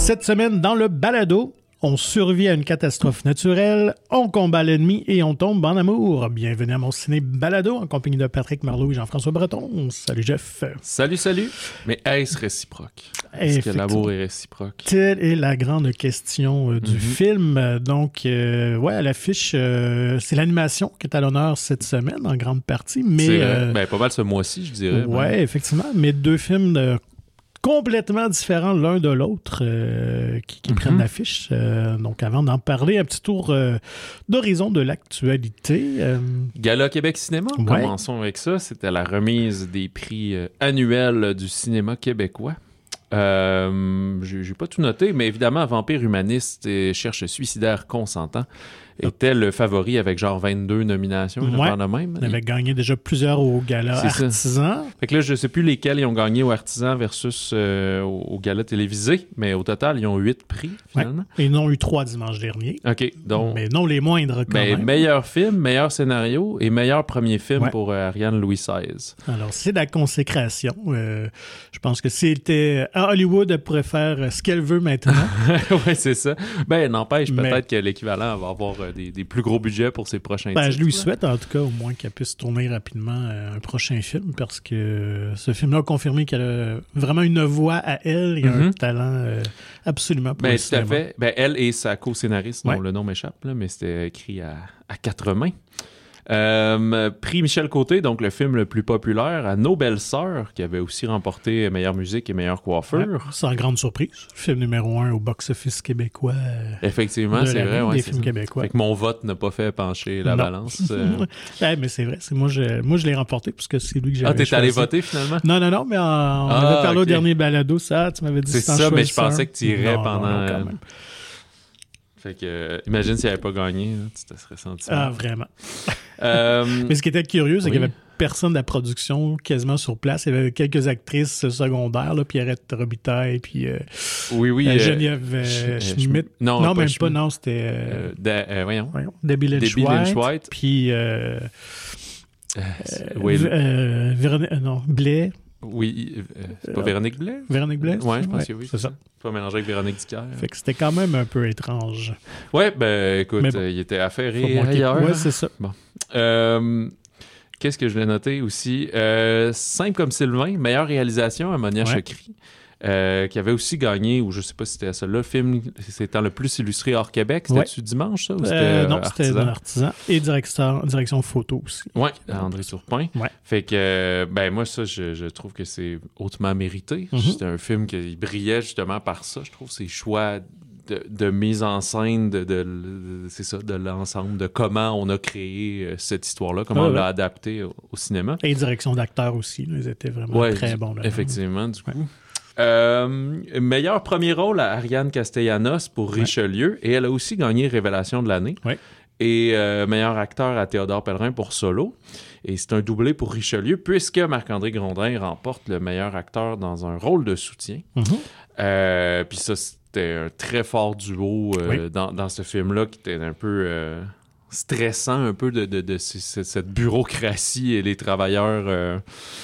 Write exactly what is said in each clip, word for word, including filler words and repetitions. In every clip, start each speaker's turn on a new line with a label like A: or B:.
A: Cette semaine, dans le balado, on survit à une catastrophe naturelle, on combat l'ennemi et on tombe en amour. Bienvenue à mon ciné balado en compagnie de Patrick Marleau et Jean-François Breton. Salut Jeff.
B: Salut, salut. Mais est-ce réciproque? Est-ce que l'amour est réciproque?
A: Telle est la grande question euh, du
B: Mm-hmm.
A: film. Donc, euh, ouais, à l'affiche, euh, c'est l'animation qui est à l'honneur cette semaine en grande partie. Mais,
B: c'est
A: euh,
B: ben, pas mal ce mois-ci, je dirais.
A: Ouais,
B: ben.
A: effectivement. Mais deux films de complètement différents l'un de l'autre euh, qui, qui mm-hmm. prennent l'affiche. Euh, donc, avant d'en parler, un petit tour euh, d'horizon de l'actualité. Euh...
B: Gala Québec Cinéma,
A: ouais.
B: Commençons avec ça. C'était la remise des prix euh, annuels du cinéma québécois. Euh, j'ai, j'ai pas tout noté, mais évidemment, Vampire humaniste et Cherche suicidaire consentant était le favori avec genre vingt-deux nominations.
A: Ouais,
B: de même.
A: Il avait gagné déjà plusieurs au gala
B: C'est
A: Artisan.
B: Ça. Fait que là, je sais plus lesquels ils ont gagné au Artisan versus euh, au, au gala télévisé, mais au total, ils ont huit prix, finalement.
A: Ouais. Et ils en ont eu trois dimanche dernier.
B: OK, donc...
A: Mais non les moindres, quand
B: ben,
A: même.
B: Meilleur film, meilleur scénario et meilleur premier film
A: ouais.
B: pour euh, Ariane Louis seize.
A: Alors, c'est la consécration. Euh, je pense que c'était... À Hollywood, elle pourrait faire ce qu'elle veut maintenant.
B: Oui, c'est ça. Ben, n'empêche,
A: mais...
B: peut-être que l'équivalent va avoir euh, des, des plus gros budgets pour ses prochains
A: ben,
B: titres.
A: Je lui souhaite, en tout cas, au moins qu'elle puisse tourner rapidement euh, un prochain film, parce que ce film-là a confirmé qu'elle a vraiment une voix à elle et mm-hmm. un talent euh, absolument pour
B: ben,
A: le
B: tout
A: cinéma.
B: à fait. Ben, elle et sa co-scénariste, dont
A: ouais.
B: le nom m'échappe, là, mais c'était écrit à, à quatre mains. Euh, prix Michel Côté, donc le film le plus populaire, à Nos belles sœurs, qui avait aussi remporté meilleure musique et meilleure coiffure.
A: Ouais, sans grande surprise. Film numéro un au box-office québécois.
B: Effectivement, c'est vrai. Ouais,
A: des
B: c'est
A: films
B: ça.
A: québécois.
B: Fait que mon vote n'a pas fait pencher la
A: non.
B: balance. Euh...
A: ouais, mais c'est vrai. C'est moi, je, moi, je l'ai remporté parce que c'est lui que j'avais
B: Ah, t'es
A: choisi.
B: allé voter finalement?
A: Non, non, non, mais en, on ah, avait parlé okay. au dernier balado, ça. Tu m'avais dit
B: c'est ça, mais je pensais que tu irais
A: non,
B: pendant.
A: Non, non, quand même.
B: Fait que, euh, imagine s'il n'avait pas gagné, là, tu te serais senti.
A: Ah, vraiment.
B: euh,
A: Mais ce qui était curieux, c'est
B: oui.
A: qu'il y avait personne de la production quasiment sur place. Il y avait quelques actrices secondaires, là, Pierrette Robitaille, puis euh,
B: oui, oui,
A: euh, Geneviève euh, Schmidt.
B: Non,
A: non
B: pas
A: même
B: Schmidt.
A: pas, non, c'était...
B: Euh, de, euh, voyons.
A: voyons. Debbie Lynch
B: Debbie
A: White.
B: Lynch White.
A: Puis... Euh,
B: euh,
A: euh,
B: oui.
A: euh, Véronique... Euh, non, Blais.
B: Oui, euh, c'est pas Véronique Blais?
A: Véronique Blais?
B: Oui, je pense ouais, que oui.
A: C'est ça.
B: Pas mélangé avec Véronique Dicker.
A: Fait que c'était quand même un peu étrange.
B: Ouais, ben écoute,
A: bon,
B: euh, il était affairé ailleurs.
A: Ouais, c'est ça.
B: Bon. Euh, qu'est-ce que je voulais noter aussi? Euh, Simple comme Sylvain, meilleure réalisation à Monia ouais. Chokri. Euh, qui avait aussi gagné, ou je sais pas si c'était ça là, film c'était le plus illustré hors Québec. C'était-tu ouais. dimanche, ça? Ou c'était,
A: euh, non,
B: euh,
A: c'était dans Artisan. Et direction, direction photo aussi.
B: Oui, André Turpin.
A: Ouais.
B: Fait que, ben moi, ça, je, je trouve que c'est hautement mérité.
A: Mm-hmm.
B: C'était un film qui brillait justement par ça. Je trouve ses choix de, de mise en scène, de, de, de, c'est ça, de l'ensemble, de comment on a créé cette histoire-là, comment ah, on l'a ouais. adapté au, au cinéma.
A: Et direction d'acteurs aussi. Là, ils étaient vraiment
B: ouais,
A: très bons. Là,
B: effectivement, du coup. Ouais. Euh, meilleur premier rôle à Ariane Castellanos pour ouais. Richelieu, et elle a aussi gagné Révélation de l'année.
A: Ouais.
B: Et euh, meilleur acteur à Théodore Pellerin pour Solo. Et c'est un doublé pour Richelieu, puisque Marc-André Grondin remporte le meilleur acteur dans un rôle de soutien.
A: Mm-hmm.
B: Euh, puis ça, c'était un très fort duo euh,
A: oui.
B: dans, dans ce film-là, qui était un peu euh, stressant, un peu de, de, de, de cette bureaucratie et les travailleurs... Euh,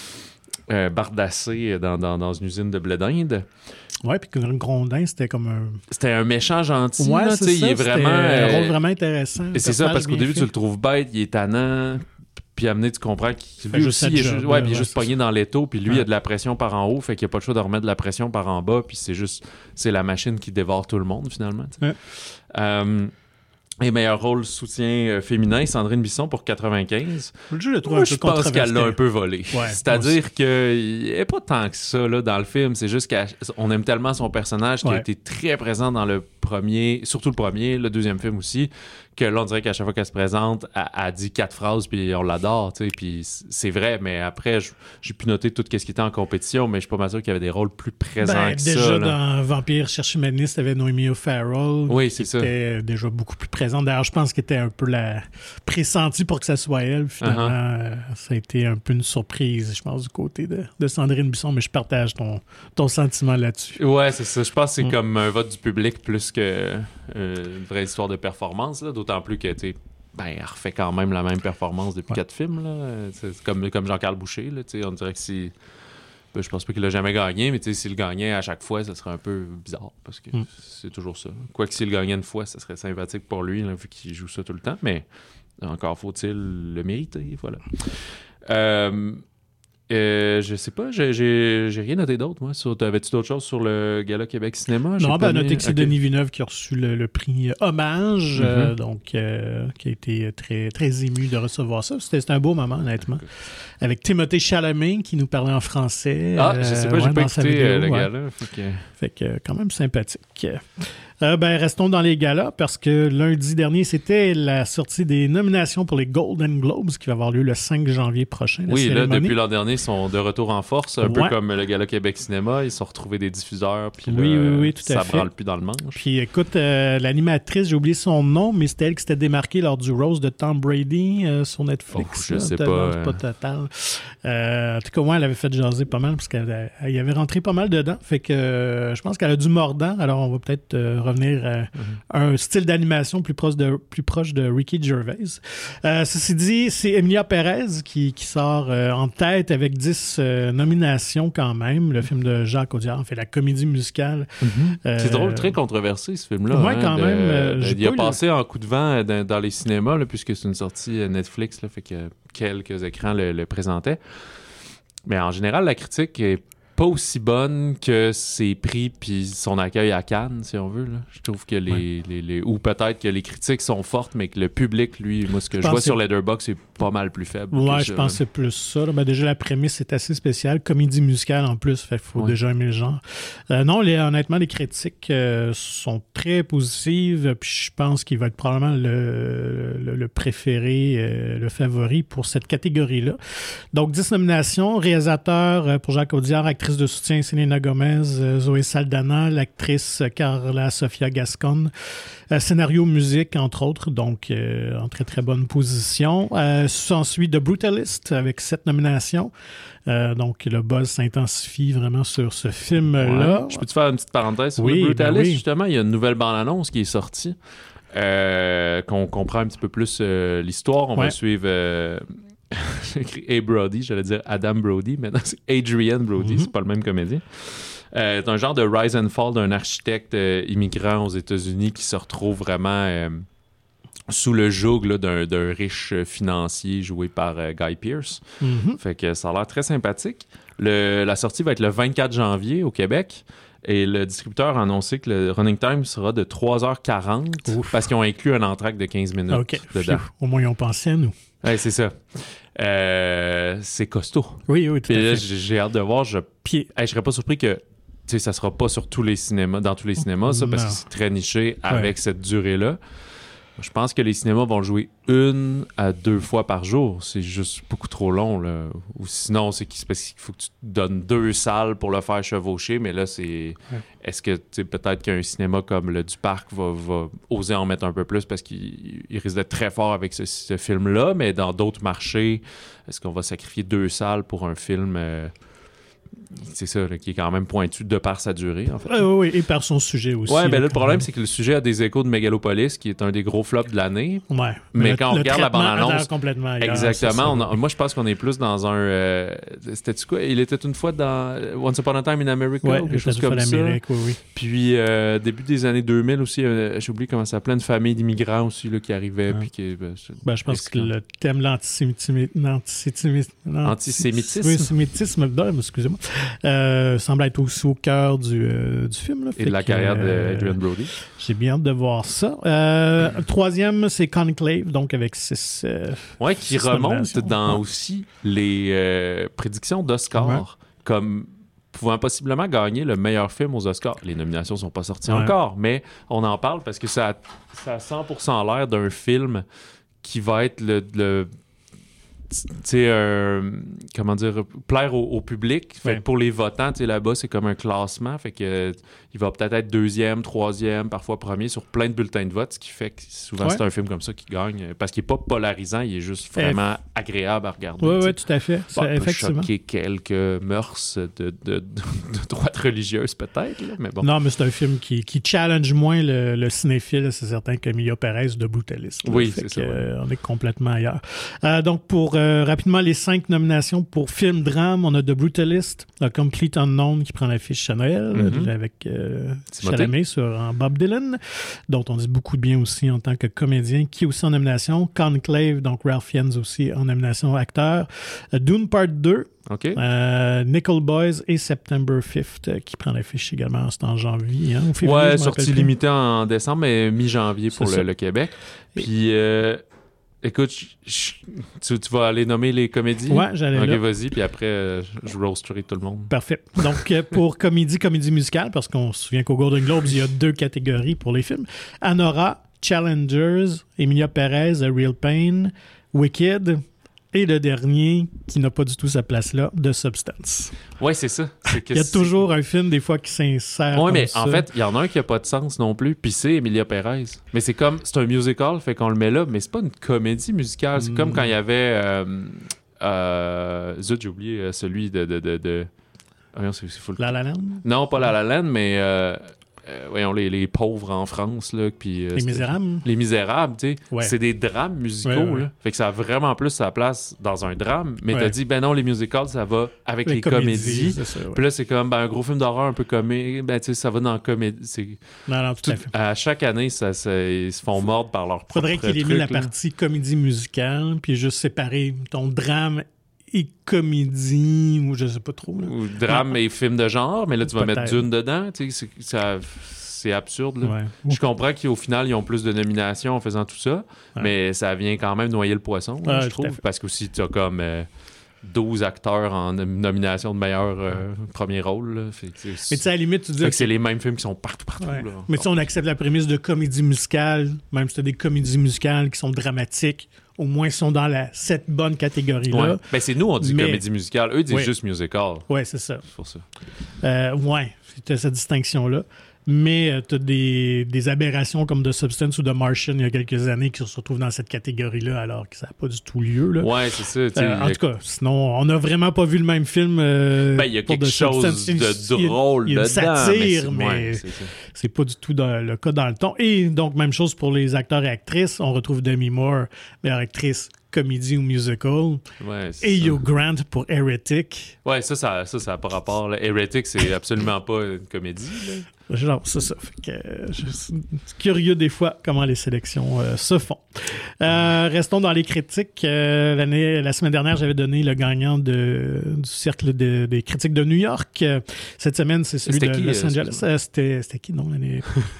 B: Euh, bardassé dans, dans, dans une usine de blé d'Inde.
A: Ouais, puis Grondin, c'était comme un...
B: C'était un méchant gentil.
A: Ouais,
B: là,
A: c'est ça,
B: il est vraiment,
A: un rôle
B: euh...
A: vraiment intéressant.
B: Et c'est ça, parce qu'au début,
A: fait.
B: tu le trouves bête, il est tannant, puis amené, tu comprends qu'il
A: lui
B: lui
A: aussi,
B: il est
A: job,
B: juste, ouais,
A: là,
B: il est
A: ouais,
B: juste pogné ça. Dans l'étau, puis lui,
A: ouais.
B: il a de la pression par en haut, fait qu'il n'y a pas le choix de remettre de la pression par en bas, puis c'est juste, c'est la machine qui dévore tout le monde, finalement.
A: Ouais.
B: Euh... Et meilleur rôle soutien euh, féminin, Sandrine Bisson pour quatre-vingt-quinze.
A: Je le trouve
B: Moi,
A: un peu
B: je pense qu'elle l'a un peu volé.
A: Ouais,
B: C'est-à-dire qu'il n'est pas tant que ça là, dans le film. C'est juste qu'on aime tellement son personnage qui ouais. a été très présent dans le premier, surtout le premier, le deuxième film aussi, que là, on dirait qu'à chaque fois qu'elle se présente, elle, elle dit quatre phrases, puis on l'adore, tu sais, puis c'est vrai, mais après, j'ai pu noter tout ce qui était en compétition, mais je suis pas mal sûr qu'il y avait des rôles plus présents
A: ben,
B: que
A: déjà
B: ça.
A: Déjà, dans Vampire Cherche humaniste, il y avait Noémie O'Farrell,
B: oui, c'est
A: qui
B: ça.
A: était déjà beaucoup plus présente. D'ailleurs, je pense qu'elle était un peu la pressentie pour que ça soit elle. Finalement, uh-huh. ça a été un peu une surprise, je pense, du côté de, de Sandrine Bisson, mais je partage ton, ton sentiment là-dessus.
B: Ouais, c'est ça. Je pense que c'est
A: mm.
B: comme un vote du public plus que euh, une vraie histoire de performance, là. D'autant plus que, tu sais, ben, elle refait quand même la même performance depuis ouais. quatre films, là. C'est comme, comme Jean-Carl Boucher, là, tu sais, on dirait que c'est... je pense pas qu'il l'a jamais gagné, mais s'il le gagnait à chaque fois, ça serait un peu bizarre, parce que mm. c'est toujours ça. Quoique s'il le gagnait une fois, ça serait sympathique pour lui, là, vu qu'il joue ça tout le temps, mais encore faut-il le mériter, voilà. Euh... Euh, je sais pas, j'ai, j'ai, j'ai rien noté d'autre, moi. Sur, avais-tu d'autres choses sur le Gala Québec Cinéma?
A: J'ai non, ben, noté que c'est
B: okay.
A: Denis Villeneuve qui a reçu le, le prix Hommage, mm-hmm. euh, donc euh, qui a été très, très ému de recevoir ça. C'était, c'était un beau moment, honnêtement. Okay. Avec Timothée Chalamet qui nous parlait en français.
B: Ah, euh, je sais pas, j'ai ouais, pas écouté vidéo, euh, le ouais. Gala. Fait que,
A: fait que quand même sympathique. Euh, ben, restons dans les galas parce que lundi dernier, c'était la sortie des nominations pour les Golden Globes qui va avoir lieu le cinq janvier prochain.
B: Oui,
A: cérémonie.
B: Là, depuis l'an dernier, ils sont de retour en force, un ouais. peu comme le Gala Québec Cinéma. Ils se sont retrouvés des diffuseurs, puis
A: oui,
B: là,
A: oui, oui, tout
B: ça
A: à fait.
B: branle plus dans le manche.
A: Puis écoute, euh, l'animatrice, j'ai oublié son nom, mais c'était elle qui s'était démarquée lors du Rose de Tom Brady euh, sur Netflix.
B: Oh, je
A: là,
B: sais
A: pas.
B: Euh...
A: pas total. Euh, en tout cas, ouais, elle avait fait jaser pas mal parce qu'elle elle y avait rentré pas mal dedans. Fait que euh, je pense qu'elle a du mordant. Alors, on va peut-être euh, revenir à mm-hmm. un style d'animation plus proche de, plus proche de Ricky Gervais. Euh, ceci dit, c'est Emilia Pérez qui, qui sort euh, en tête avec dix euh, nominations quand même. Le film de Jacques Audiard, en fait, la comédie musicale.
B: Mm-hmm.
A: Euh,
B: c'est drôle, très controversé ce film-là.
A: Ouais,
B: hein,
A: quand
B: de,
A: même. Euh,
B: de, il a passé le... en coup de vent dans, dans les cinémas, là, puisque c'est une sortie Netflix, là, fait que quelques écrans le, le présentaient. Mais en général, la critique est pas aussi bonne que ses prix puis son accueil à Cannes, si on veut. Là. Je trouve que les, ouais. les, les... Ou peut-être que les critiques sont fortes, mais que le public, lui, moi, ce que je, je vois sur Letterboxd, c'est pas mal plus faible.
A: Ouais, je pense que c'est plus ça. Ben, déjà, la prémisse est assez spéciale. Comédie musicale, en plus, il faut ouais. déjà aimer le genre. Euh, non, les, honnêtement, les critiques euh, sont très positives, puis je pense qu'il va être probablement le, le, le préféré, euh, le favori pour cette catégorie-là. Donc, dix nominations. Réalisateur euh, pour Jacques Audiard, actrice de soutien Selena Gomez, euh, Zoé Saldana, l'actrice Carla Sofia Gascon, euh, scénario, musique, entre autres, donc euh, en très très bonne position. Euh, s'ensuit The Brutalist avec sept nominations. Euh, donc le buzz s'intensifie vraiment sur ce film-là.
B: Ouais. Je peux te faire une petite parenthèse sur
A: oui,
B: The Brutalist?
A: Ben oui.
B: Justement, il y a une nouvelle bande-annonce qui est sortie, euh, qu'on comprend un petit peu plus euh, l'histoire. On ouais. va suivre... Euh, j'ai écrit A. Brody, j'allais dire Adam Brody, mais non, c'est Adrian Brody, mm-hmm. c'est pas le même comédien. Euh, c'est un genre de rise and fall d'un architecte euh, immigrant aux États-Unis qui se retrouve vraiment euh, sous le joug là, d'un, d'un riche financier joué par euh, Guy Pearce. Mm-hmm. Fait que ça a l'air très sympathique. Le, la sortie va être le vingt-quatre janvier au Québec. Et le distributeur a annoncé que le running time sera de trois heures quarante Ouf. Parce qu'ils ont inclus un entracte de quinze minutes okay. dedans. Pfiou.
A: Au moins, ils ont pensé à nous.
B: Oui, c'est ça. Euh, c'est costaud.
A: Oui, oui, tout
B: Puis
A: à
B: là,
A: fait.
B: J'ai, j'ai hâte de voir. Je Puis, hey, je serais pas surpris que ça ne sera pas sur tous les cinémas, dans tous les cinémas, ça, parce non. que c'est très niché avec ouais. cette durée-là. Je pense que les cinémas vont le jouer une à deux fois par jour. C'est juste beaucoup trop long. Là. Ou sinon, c'est qu'il faut que tu te donnes deux salles pour le faire chevaucher. Mais là, c'est... Ouais. Est-ce que peut-être qu'un cinéma comme le du Parc va, va oser en mettre un peu plus parce qu'il il risque d'être très fort avec ce, ce film-là. Mais dans d'autres marchés, est-ce qu'on va sacrifier deux salles pour un film... Euh, c'est ça, là, qui est quand même pointu de par sa durée, en fait.
A: Oui, oui, et par son sujet aussi.
B: Oui, mais là, le problème, c'est que le sujet a des échos de Megalopolis, qui est un des gros flops de l'année.
A: Ouais.
B: Mais, mais
A: le,
B: quand on regarde la bande-annonce...
A: complètement ailleurs,
B: exactement. On a, moi, je pense qu'on est plus dans un... Euh, c'était-tu quoi? Il était une fois dans Once Upon a Time in America, ouais, ou quelque chose comme ça. Oui, oui. Puis, euh, début des années deux mille aussi, euh, j'ai oublié comment ça s'appelait, une famille d'immigrants aussi là, qui arrivait. Ah. Puis qui, ben,
A: ben, je pense que le thème de l'antisémitisme...
B: Antisémitisme?
A: Antisémitisme, excusez-moi. Euh, semble être aussi au cœur du, euh, du film. Là,
B: et de la carrière
A: euh,
B: d'Adrian Brody.
A: J'ai bien hâte de voir ça. Euh, mm-hmm. Troisième, c'est Conclave, donc avec six... Euh,
B: oui, qui six remonte dans ouais. aussi les euh, prédictions d'Oscar, ouais. comme pouvant possiblement gagner le meilleur film aux Oscars. Les nominations ne sont pas sorties ouais. encore, mais on en parle parce que ça a, ça a cent pour cent l'air d'un film qui va être le... le tu sais, euh, comment dire, plaire au, au public. Fait ouais. que pour les votants, tu sais, là-bas, c'est comme un classement. Fait que euh, il va peut-être être deuxième, troisième, parfois premier sur plein de bulletins de vote, ce qui fait que souvent, ouais. c'est un film comme ça qui gagne. Parce qu'il n'est pas polarisant, il est juste vraiment F... agréable à regarder.
A: Oui, oui, tout à fait.
B: Bon,
A: ça, effectivement.
B: Choquer quelques mœurs de, de, de, de droite religieuse, peut-être. Là, mais bon.
A: Non, mais c'est un film qui, qui challenge moins le, le cinéphile, c'est certain, qu'Emilia Pérez de Brutalist. Là.
B: Oui,
A: fait
B: c'est ça.
A: Euh,
B: ouais.
A: On est complètement ailleurs. Euh, donc, pour euh, rapidement, les cinq nominations pour film drame. On a The Brutalist, A Complete Unknown qui prend l'affiche à Noël, mm-hmm. avec euh, Chalamet sur en Bob Dylan, dont on dit beaucoup de bien aussi en tant que comédien, qui est aussi en nomination. Conclave, donc Ralph Fiennes aussi en nomination acteur. Uh, Dune Part deux.
B: Okay.
A: Euh, Nickel Boys et September fifth euh, qui prend l'affiche également, c'est en janvier. Hein, au février,
B: ouais, sortie limitée en décembre, mais mi-janvier pour le, le Québec. Puis, euh, écoute, tu, tu vas aller nommer les comédies?
A: Ouais, j'allais
B: Ok,
A: là.
B: vas-y, puis après, euh, je roasterai tout le monde.
A: Parfait. Donc, euh, pour comédie, comédie musicale, parce qu'on se souvient qu'au Golden Globes, il y a deux catégories pour les films. Anora, Challengers, Emilia Perez, A Real Pain, Wicked... Et le dernier, qui n'a pas du tout sa place là, The Substance.
B: Ouais, c'est ça. C'est que
A: il y a
B: c'est...
A: toujours un film, des fois, qui s'insère.
B: Ouais,
A: comme
B: mais
A: ça.
B: en fait, il y en a un qui n'a pas de sens non plus, puis c'est Emilia Perez. Mais c'est comme, c'est un musical, fait qu'on le met là, mais c'est pas une comédie musicale. C'est mm. comme quand il y avait. Euh, euh, zut, j'ai oublié celui de. de, de, de... Oh, non, c'est, c'est full...
A: La La Land?
B: Non, pas La La Land, mais. Euh... Euh, voyons, les, les pauvres en France, là, puis... Euh,
A: les Misérables?
B: Les Misérables, tu sais.
A: Ouais.
B: C'est des drames musicaux,
A: ouais, ouais.
B: là. Fait que ça a vraiment plus sa place dans un drame, mais
A: ouais.
B: t'as dit, ben non, les musicals, ça va avec les, les comédies. comédies. Ça, ouais. Puis là, c'est comme, ben, un gros film d'horreur un peu comique, ben, tu sais, ça va dans la comédie. C'est...
A: Non, non, tout, tout à fait.
B: À chaque année, ça, ça, ils se font mordre par leur propre
A: Faudrait qu'il ait mis la
B: là.
A: partie comédie musicale, puis juste séparer ton drame et comédie, ou je sais pas trop. Là.
B: Ou drame ah. et film de genre, mais là, tu vas
A: Peut-être.
B: mettre Dune dedans, tu sais, c'est, ça... C'est absurde. Là.
A: Ouais.
B: Je comprends qu'au final, ils ont plus de nominations en faisant tout ça, ouais. mais ça vient quand même noyer le poisson, là,
A: ouais,
B: je trouve. Parce que aussi, tu as comme euh, douze acteurs en nomination de meilleur euh, premier rôle. Là. Fait que,
A: mais tu sais, à la limite, tu dis.
B: Que c'est les mêmes films qui sont partout, partout.
A: Ouais.
B: Là,
A: mais tu sais, on accepte la prémisse de comédie musicale, même si tu as des comédies musicales qui sont dramatiques. Au moins, ils sont dans la, cette bonne catégorie-là.
B: Ouais. Ben, c'est nous, on dit
A: mais...
B: comédie musicale. Eux disent
A: ouais.
B: juste musical.
A: Oui, c'est ça.
B: C'est pour ça.
A: Euh, oui, tu as cette distinction-là. Mais euh, tu as des, des aberrations comme The Substance ou The Martian il y a quelques années qui se retrouvent dans cette catégorie-là alors que ça n'a pas du tout lieu. Là.
B: Ouais, c'est ça.
A: Euh, en a... tout cas, sinon, on n'a vraiment pas vu le même film. Euh,
B: ben, il y a quelque chose de drôle
A: il y a, il y a une
B: dedans.
A: satire,
B: mais, c'est,
A: mais
B: ouais, c'est,
A: c'est pas du tout dans, le cas dans le ton. Et donc, même chose pour les acteurs et actrices. On retrouve Demi Moore, meilleure actrice comédie ou musical.
B: Ouais,
A: et
B: ça.
A: Hugh Grant pour Heretic.
B: Ouais, ça, ça n'a ça, ça pas rapport. Là. Heretic, c'est absolument pas une comédie. Là.
A: Genre, c'est ça. Fait que, euh, je suis curieux des fois comment les sélections euh, se font. Euh, restons dans les critiques. Euh, l'année, la semaine dernière, j'avais donné le gagnant de, du cercle de, des critiques de New York. Euh, cette semaine, c'est celui
B: c'était
A: de
B: qui,
A: Los
B: euh,
A: Angeles. Euh, c'était, c'était qui, non? L'année...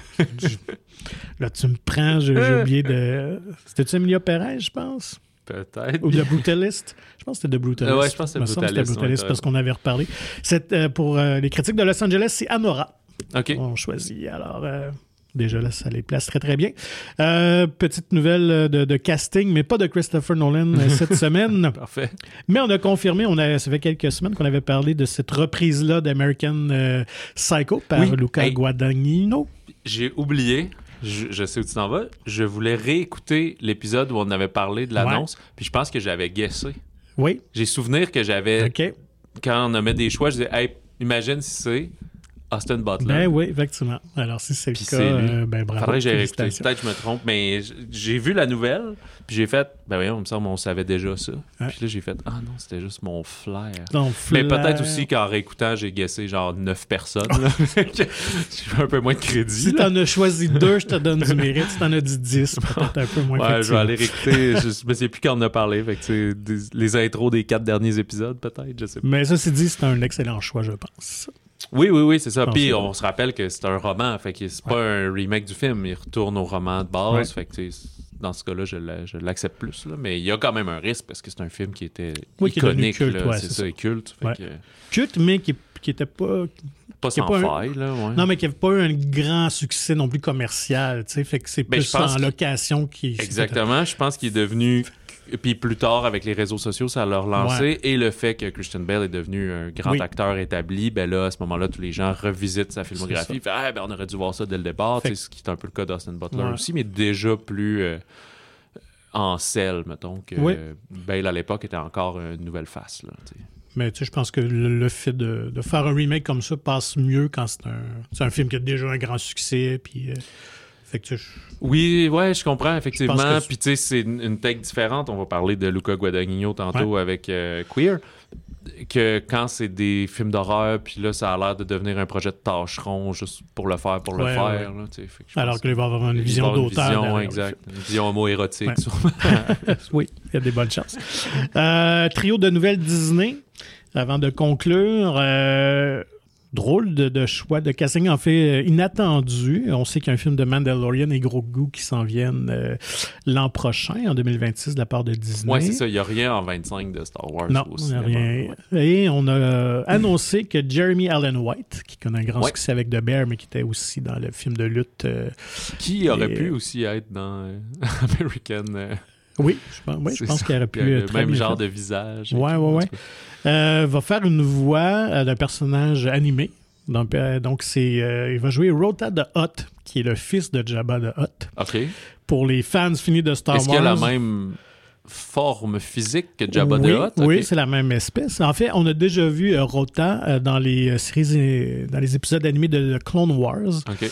A: Là, tu me prends, j'ai, j'ai oublié de... C'était-tu Emilia Perez, je pense?
B: Peut-être.
A: Ou The Brutalist. Je pense que c'était The Brutalist.
B: Euh, ouais, je pense que c'était
A: Brutalist. C'était Brutalist
B: ouais,
A: parce qu'on avait reparlé. C'est, euh, pour euh, les critiques de Los Angeles, c'est Anora.
B: OK.
A: On choisit. Alors, euh, déjà là, ça les place très, très bien. Euh, petite nouvelle de, de casting, mais pas de Christopher Nolan cette semaine.
B: Parfait.
A: Mais on a confirmé, on a, ça fait quelques semaines qu'on avait parlé de cette reprise-là d'American euh, Psycho par
B: oui.
A: Luca
B: hey.
A: Guadagnino.
B: J'ai oublié. Je, je sais où tu t'en vas. Je voulais réécouter l'épisode où on avait parlé de l'annonce, ouais. puis je pense que j'avais guessé.
A: Oui.
B: J'ai souvenir que j'avais...
A: OK.
B: Quand on nommait des choix, je disais, hey, imagine si c'est Austin Butler.
A: Ben oui, effectivement. Alors, si c'est
B: puis
A: le cas, euh, ben bravo.
B: Faudrait que j'aille réécouter. Peut-être que je me trompe, mais j'ai vu la nouvelle, puis j'ai fait, ben oui, on me semble on savait déjà ça. Ouais. Puis là, j'ai fait, ah non, c'était juste mon flair.
A: Ton flair.
B: Mais peut-être aussi qu'en réécoutant, j'ai guessé genre neuf personnes. J'ai un peu moins de crédit.
A: Si
B: là.
A: t'en as choisi deux, je te donne du mérite. Si t'en as dit dix, peut-être un peu moins.
B: Ouais, je vais aller réécouter. Je ne sais plus quand on a parlé. Fait que des, les intros des quatre derniers épisodes, peut-être, je sais pas.
A: Mais ça, c'est dit, c'est un excellent choix, je pense.
B: Oui, oui, oui, c'est ça. Puis
A: c'est
B: on se rappelle que c'est un roman, fait que c'est ouais. pas un remake du film. Il retourne au roman de base, ouais. fait que dans ce cas-là, je, la, je l'accepte plus. Là. Mais il y a quand même un risque parce que c'est un film qui était
A: oui,
B: iconique.
A: Qui est culte,
B: là,
A: ouais,
B: c'est,
A: c'est
B: ça,
A: ça.
B: Culte. Fait
A: ouais.
B: que...
A: Culte, mais qui, qui était pas...
B: Pas sans
A: pas
B: faille,
A: un...
B: là, ouais.
A: Non, mais qui n'avait pas eu un grand succès non plus commercial, tu sais, fait que c'est
B: ben,
A: plus en location qui...
B: Exactement, je pense qu'il est devenu... Puis plus tard, avec les réseaux sociaux, ça l'a relancé. Ouais. Et le fait que Christian Bale est devenu un grand oui. acteur établi, ben là, à ce moment-là, tous les gens revisitent sa filmographie. Fait, ah, ben, on aurait dû voir ça dès le départ, fait... ce qui est un peu le cas d'Austin Butler ouais. aussi, mais déjà plus euh, en selle, mettons, que oui. Bale à l'époque était encore une nouvelle face. Là, t'sais.
A: Mais tu sais, je pense que le, le fait de, de faire un remake comme ça passe mieux quand c'est un, c'est un film qui a déjà un grand succès. Puis, euh, Fait que tu...
B: Oui, ouais, je comprends, effectivement.
A: Je
B: Puis tu sais, c'est une, une take différente. On va parler de Luca Guadagnino tantôt ouais. avec euh, Queer. Que quand c'est des films d'horreur, puis là, ça a l'air de devenir un projet de tâcheron juste pour le faire, pour le
A: ouais,
B: faire.
A: Ouais.
B: Là, fait que
A: Alors qu'il va avoir une vision d'auteur.
B: Une vision, exact. Une vision homo-érotique,
A: ouais.
B: sûrement.
A: Oui, il y a des bonnes chances. Euh, trio de nouvelles Disney. Avant de conclure, euh, drôle de, de choix de casting, en fait, euh, inattendu. On sait qu'il y a un film de Mandalorian et Gros Goût qui s'en viennent euh, l'an prochain, en deux mille vingt-six, de la part de Disney.
B: Oui, c'est ça. Il n'y a rien en vingt-cinq de Star Wars.
A: Non, il n'y a rien. Ouais. Et on a euh, annoncé que Jeremy Allen White, qui connaît un grand ouais. succès avec The Bear, mais qui était aussi dans le film de lutte... Euh,
B: qui aurait et... pu aussi être dans euh, American... Euh...
A: Oui, je pense, oui, je pense qu'il aurait pu...
B: Il y a
A: le
B: même genre fait. De visage.
A: Oui, oui, oui. Euh, va faire une voix euh, d'un personnage animé. Donc, euh, donc c'est, euh, il va jouer Rota the Hutt, qui est le fils de Jabba the Hutt.
B: OK.
A: Pour les fans finis de Star
B: Est-ce
A: Wars.
B: Est-ce qu'il a la même forme physique que Jabba
A: oui,
B: the Hutt? Okay.
A: Oui, c'est la même espèce. En fait, on a déjà vu euh, Rota euh, dans les euh, séries, dans les épisodes animés de Clone Wars.
B: OK.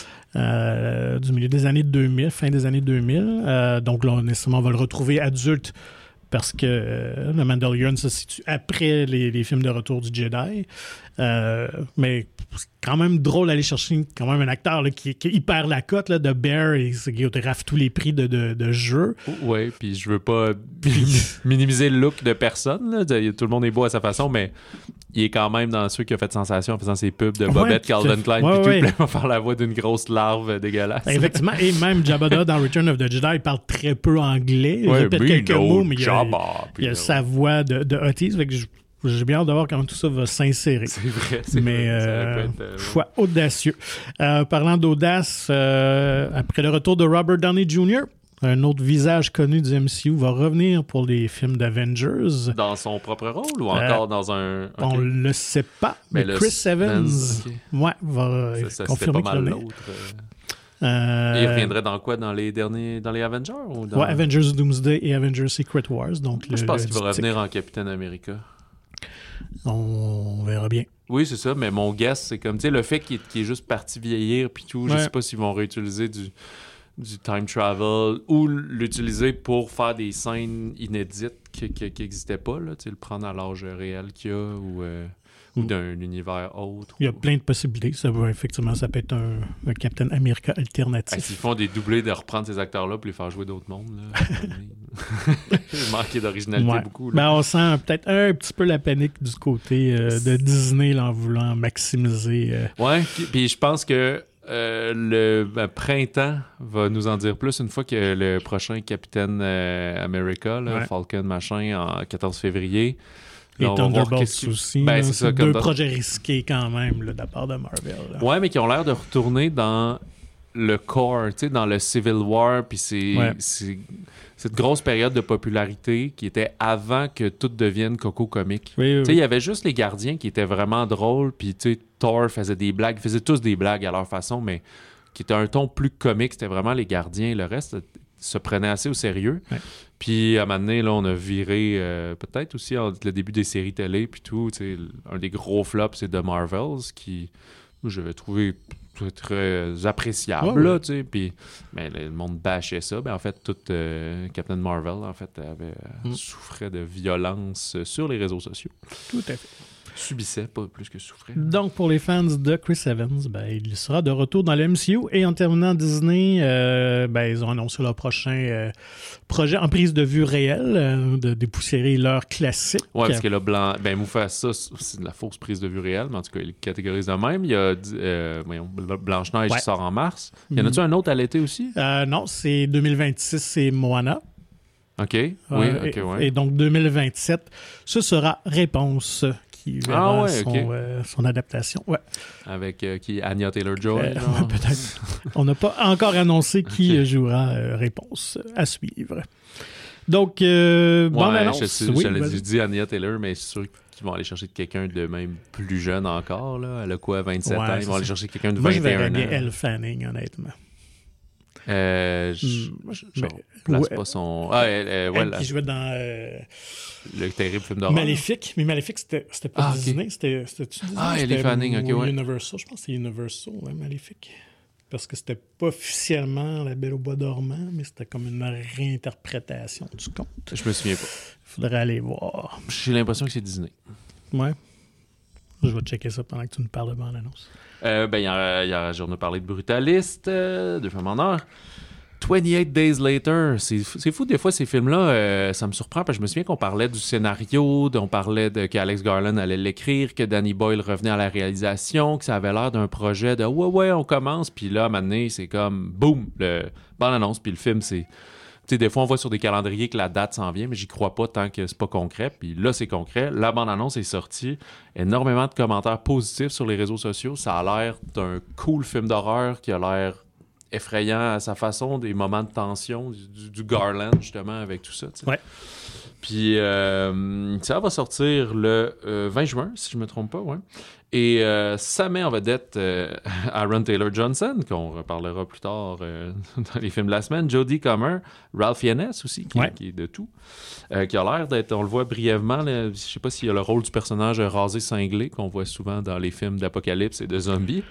A: Euh, du milieu des années deux mille, fin des années deux mille. Euh, donc là, nécessairement, on va le retrouver adulte parce que euh, le Mandalorian se situe après les, les films de Retour du Jedi. Euh, mais c'est quand même drôle d'aller chercher quand même un acteur là, qui, qui hyper la cote là, de Bear et qui rafle tous les prix de, de, de jeu.
B: Oui, puis je veux pas minimiser le look de personne. Là. Tout le monde est beau à sa façon, mais il est quand même dans ceux qui ont fait sensation en faisant ses pubs de Bobette, ouais, Calvin Klein,
A: ouais,
B: puis
A: ouais.
B: tout, il va faire la voix d'une grosse larve dégueulasse.
A: Effectivement, et même Jabba the Hutt dans Return of the Jedi, il parle très peu anglais. Il
B: ouais,
A: répète quelques mots, mais il y a,
B: Jabba,
A: il y a sa voix de, de Hutties. Fait que je, j'ai bien hâte de voir comment tout ça va s'insérer.
B: C'est vrai, c'est
A: mais,
B: vrai.
A: Euh,
B: être, euh,
A: choix ouais. audacieux. Euh, parlant d'audace, euh, après le retour de Robert Downey junior, un autre visage connu du M C U va revenir pour les films d'Avengers.
B: Dans son propre rôle ou encore euh, dans un... Okay.
A: On le sait pas, mais, mais Chris Evans okay. ouais, va ça, ça, confirmer
B: pas mal l'autre. Euh... Et il reviendrait dans quoi? Dans les derniers... Dans les Avengers? Ou dans...
A: Ouais, Avengers Doomsday et Avengers Secret Wars. Donc
B: Moi,
A: le,
B: je pense
A: le
B: qu'il va revenir en Capitaine America.
A: On verra bien.
B: Oui, c'est ça, mais mon guess, c'est comme, tu sais, le fait qu'il est, qu'il est juste parti vieillir puis tout, je ouais. sais pas s'ils vont réutiliser du... du time travel ou l'utiliser pour faire des scènes inédites qui n'existaient pas, là, le prendre à l'âge réel qu'il y a ou, euh, mm. ou d'un univers autre.
A: Il y a
B: ou...
A: plein de possibilités. Ça va, effectivement, ça peut être un, un Captain America alternatif.
B: Hey, s'ils font des doublés de reprendre ces acteurs-là pour les faire jouer d'autres mondes, là, il manquait d'originalité
A: ouais.
B: beaucoup. Là.
A: Ben, on sent peut-être un petit peu la panique du côté euh, de Disney là, en voulant maximiser. Euh...
B: Ouais, puis je pense que Euh, le ben, printemps va nous en dire plus une fois que le prochain Capitaine euh, America, là, ouais. Falcon machin, en quatorze février.
A: Et Thunderbolts aussi.
B: Ben,
A: là,
B: c'est, c'est ça,
A: deux
B: comme
A: projets risqués quand même là, de la part de Marvel. Là.
B: Ouais, mais qui ont l'air de retourner dans le core, tu sais, dans le Civil War, puis c'est,
A: ouais.
B: c'est cette grosse période de popularité qui était avant que tout devienne Coco comique.
A: Oui, oui,
B: tu sais,
A: oui.
B: il y avait juste les Gardiens qui étaient vraiment drôles, puis tu sais, Thor faisait des blagues, ils faisaient tous des blagues à leur façon, mais qui était un ton plus comique, c'était vraiment les Gardiens. Le reste se prenait assez au sérieux.
A: Ouais.
B: Puis à un moment donné, là, on a viré euh, peut-être aussi entre le début des séries télé, puis tout, tu sais, un des gros flops, c'est The Marvels, qui, je vais trouver très, très appréciable, ouais, là, ouais. tu sais, puis mais le monde bâchait ça, ben en fait, tout euh, Captain Marvel, en fait, avait, mm. souffrait de violence sur les réseaux sociaux.
A: Tout à fait.
B: Subissait, pas plus que souffrait.
A: Donc, pour les fans de Chris Evans, ben, il sera de retour dans le M C U. Et en terminant Disney, euh, ben, ils ont annoncé leur prochain euh, projet en prise de vue réelle, euh, de dépoussiérer leur classique.
B: Oui, parce que là, Blanc, ben, Mufasa, c'est de la fausse prise de vue réelle, mais en tout cas, il le catégorise de même. Il y a euh, voyons, Blanche-Neige ouais. qui sort en mars. Il y en a-tu mm-hmm. un autre à l'été aussi?
A: Euh, non, c'est deux mille vingt-six, c'est Moana.
B: OK, oui,
A: euh,
B: OK,
A: et,
B: ouais.
A: Et donc, deux mille vingt-sept, ce sera Réponse qui verra
B: ah ouais,
A: son,
B: okay.
A: euh, son adaptation. Ouais.
B: Avec euh, qui Anya Taylor-Joy?
A: Euh, ouais, peut-être. On n'a pas encore annoncé qui okay. jouera euh, Réponse à suivre. Donc, euh,
B: ouais,
A: bonne annonce.
B: Je, sais, oui, je dit Anya Taylor, mais c'est sûr qu'ils vont aller chercher quelqu'un de même plus jeune encore. Là. Elle a quoi, vingt-sept ouais, ans? Ils vont ça. aller chercher quelqu'un de
A: Moi,
B: vingt et un ans.
A: Moi, je verrais bien Elle Fanning, honnêtement.
B: Euh, je ne place ouais. pas son... Ah, elle, elle,
A: elle
B: ouais,
A: qui jouait dans... Euh...
B: le terrible film d'horreur.
A: Maléfique. Mais Maléfique, c'était, c'était pas
B: ah,
A: Disney.
B: Okay.
A: C'était, c'était-tu Disney?
B: Ah,
A: c'était
B: Elle Fanning, OK, ouais.
A: Universal. Je pense que c'est Universal, hein, Maléfique. parce que c'était pas officiellement La Belle au bois dormant, mais c'était comme une réinterprétation du conte.
B: Je me souviens pas.
A: Faudrait aller voir.
B: J'ai l'impression que c'est Disney.
A: Ouais. Je vais checker ça pendant que tu nous parles de bande-annonce.
B: Euh, ben, il y a, y a, on a parlé de Brutaliste, euh, de Femmes en or. twenty-eight Days Later, c'est, c'est fou des fois ces films-là, euh, ça me surprend parce que je me souviens qu'on parlait du scénario, on parlait de qu'Alex Garland allait l'écrire, que Danny Boyle revenait à la réalisation, que ça avait l'air d'un projet de ouais ouais on commence, puis là à un moment donné c'est comme boum, le bande-annonce, puis le film c'est, tu sais des fois on voit sur des calendriers que la date s'en vient, mais j'y crois pas tant que c'est pas concret, puis là c'est concret, la bande-annonce est sortie, énormément de commentaires positifs sur les réseaux sociaux, ça a l'air d'un cool film d'horreur qui a l'air effrayant à sa façon, des moments de tension, du, du Garland, justement, avec tout ça. T'sais.
A: Ouais.
B: Puis, euh, ça va sortir le euh, vingt juin, si je ne me trompe pas, ouais. Et euh, ça met en vedette euh, Aaron Taylor-Johnson, qu'on reparlera plus tard euh, dans les films de la semaine, Jodie Comer, Ralph Fiennes aussi, qui,
A: ouais.
B: qui est de tout, euh, qui a l'air d'être, on le voit brièvement, là, je ne sais pas s'il y a le rôle du personnage rasé cinglé, qu'on voit souvent dans les films d'apocalypse et de zombies.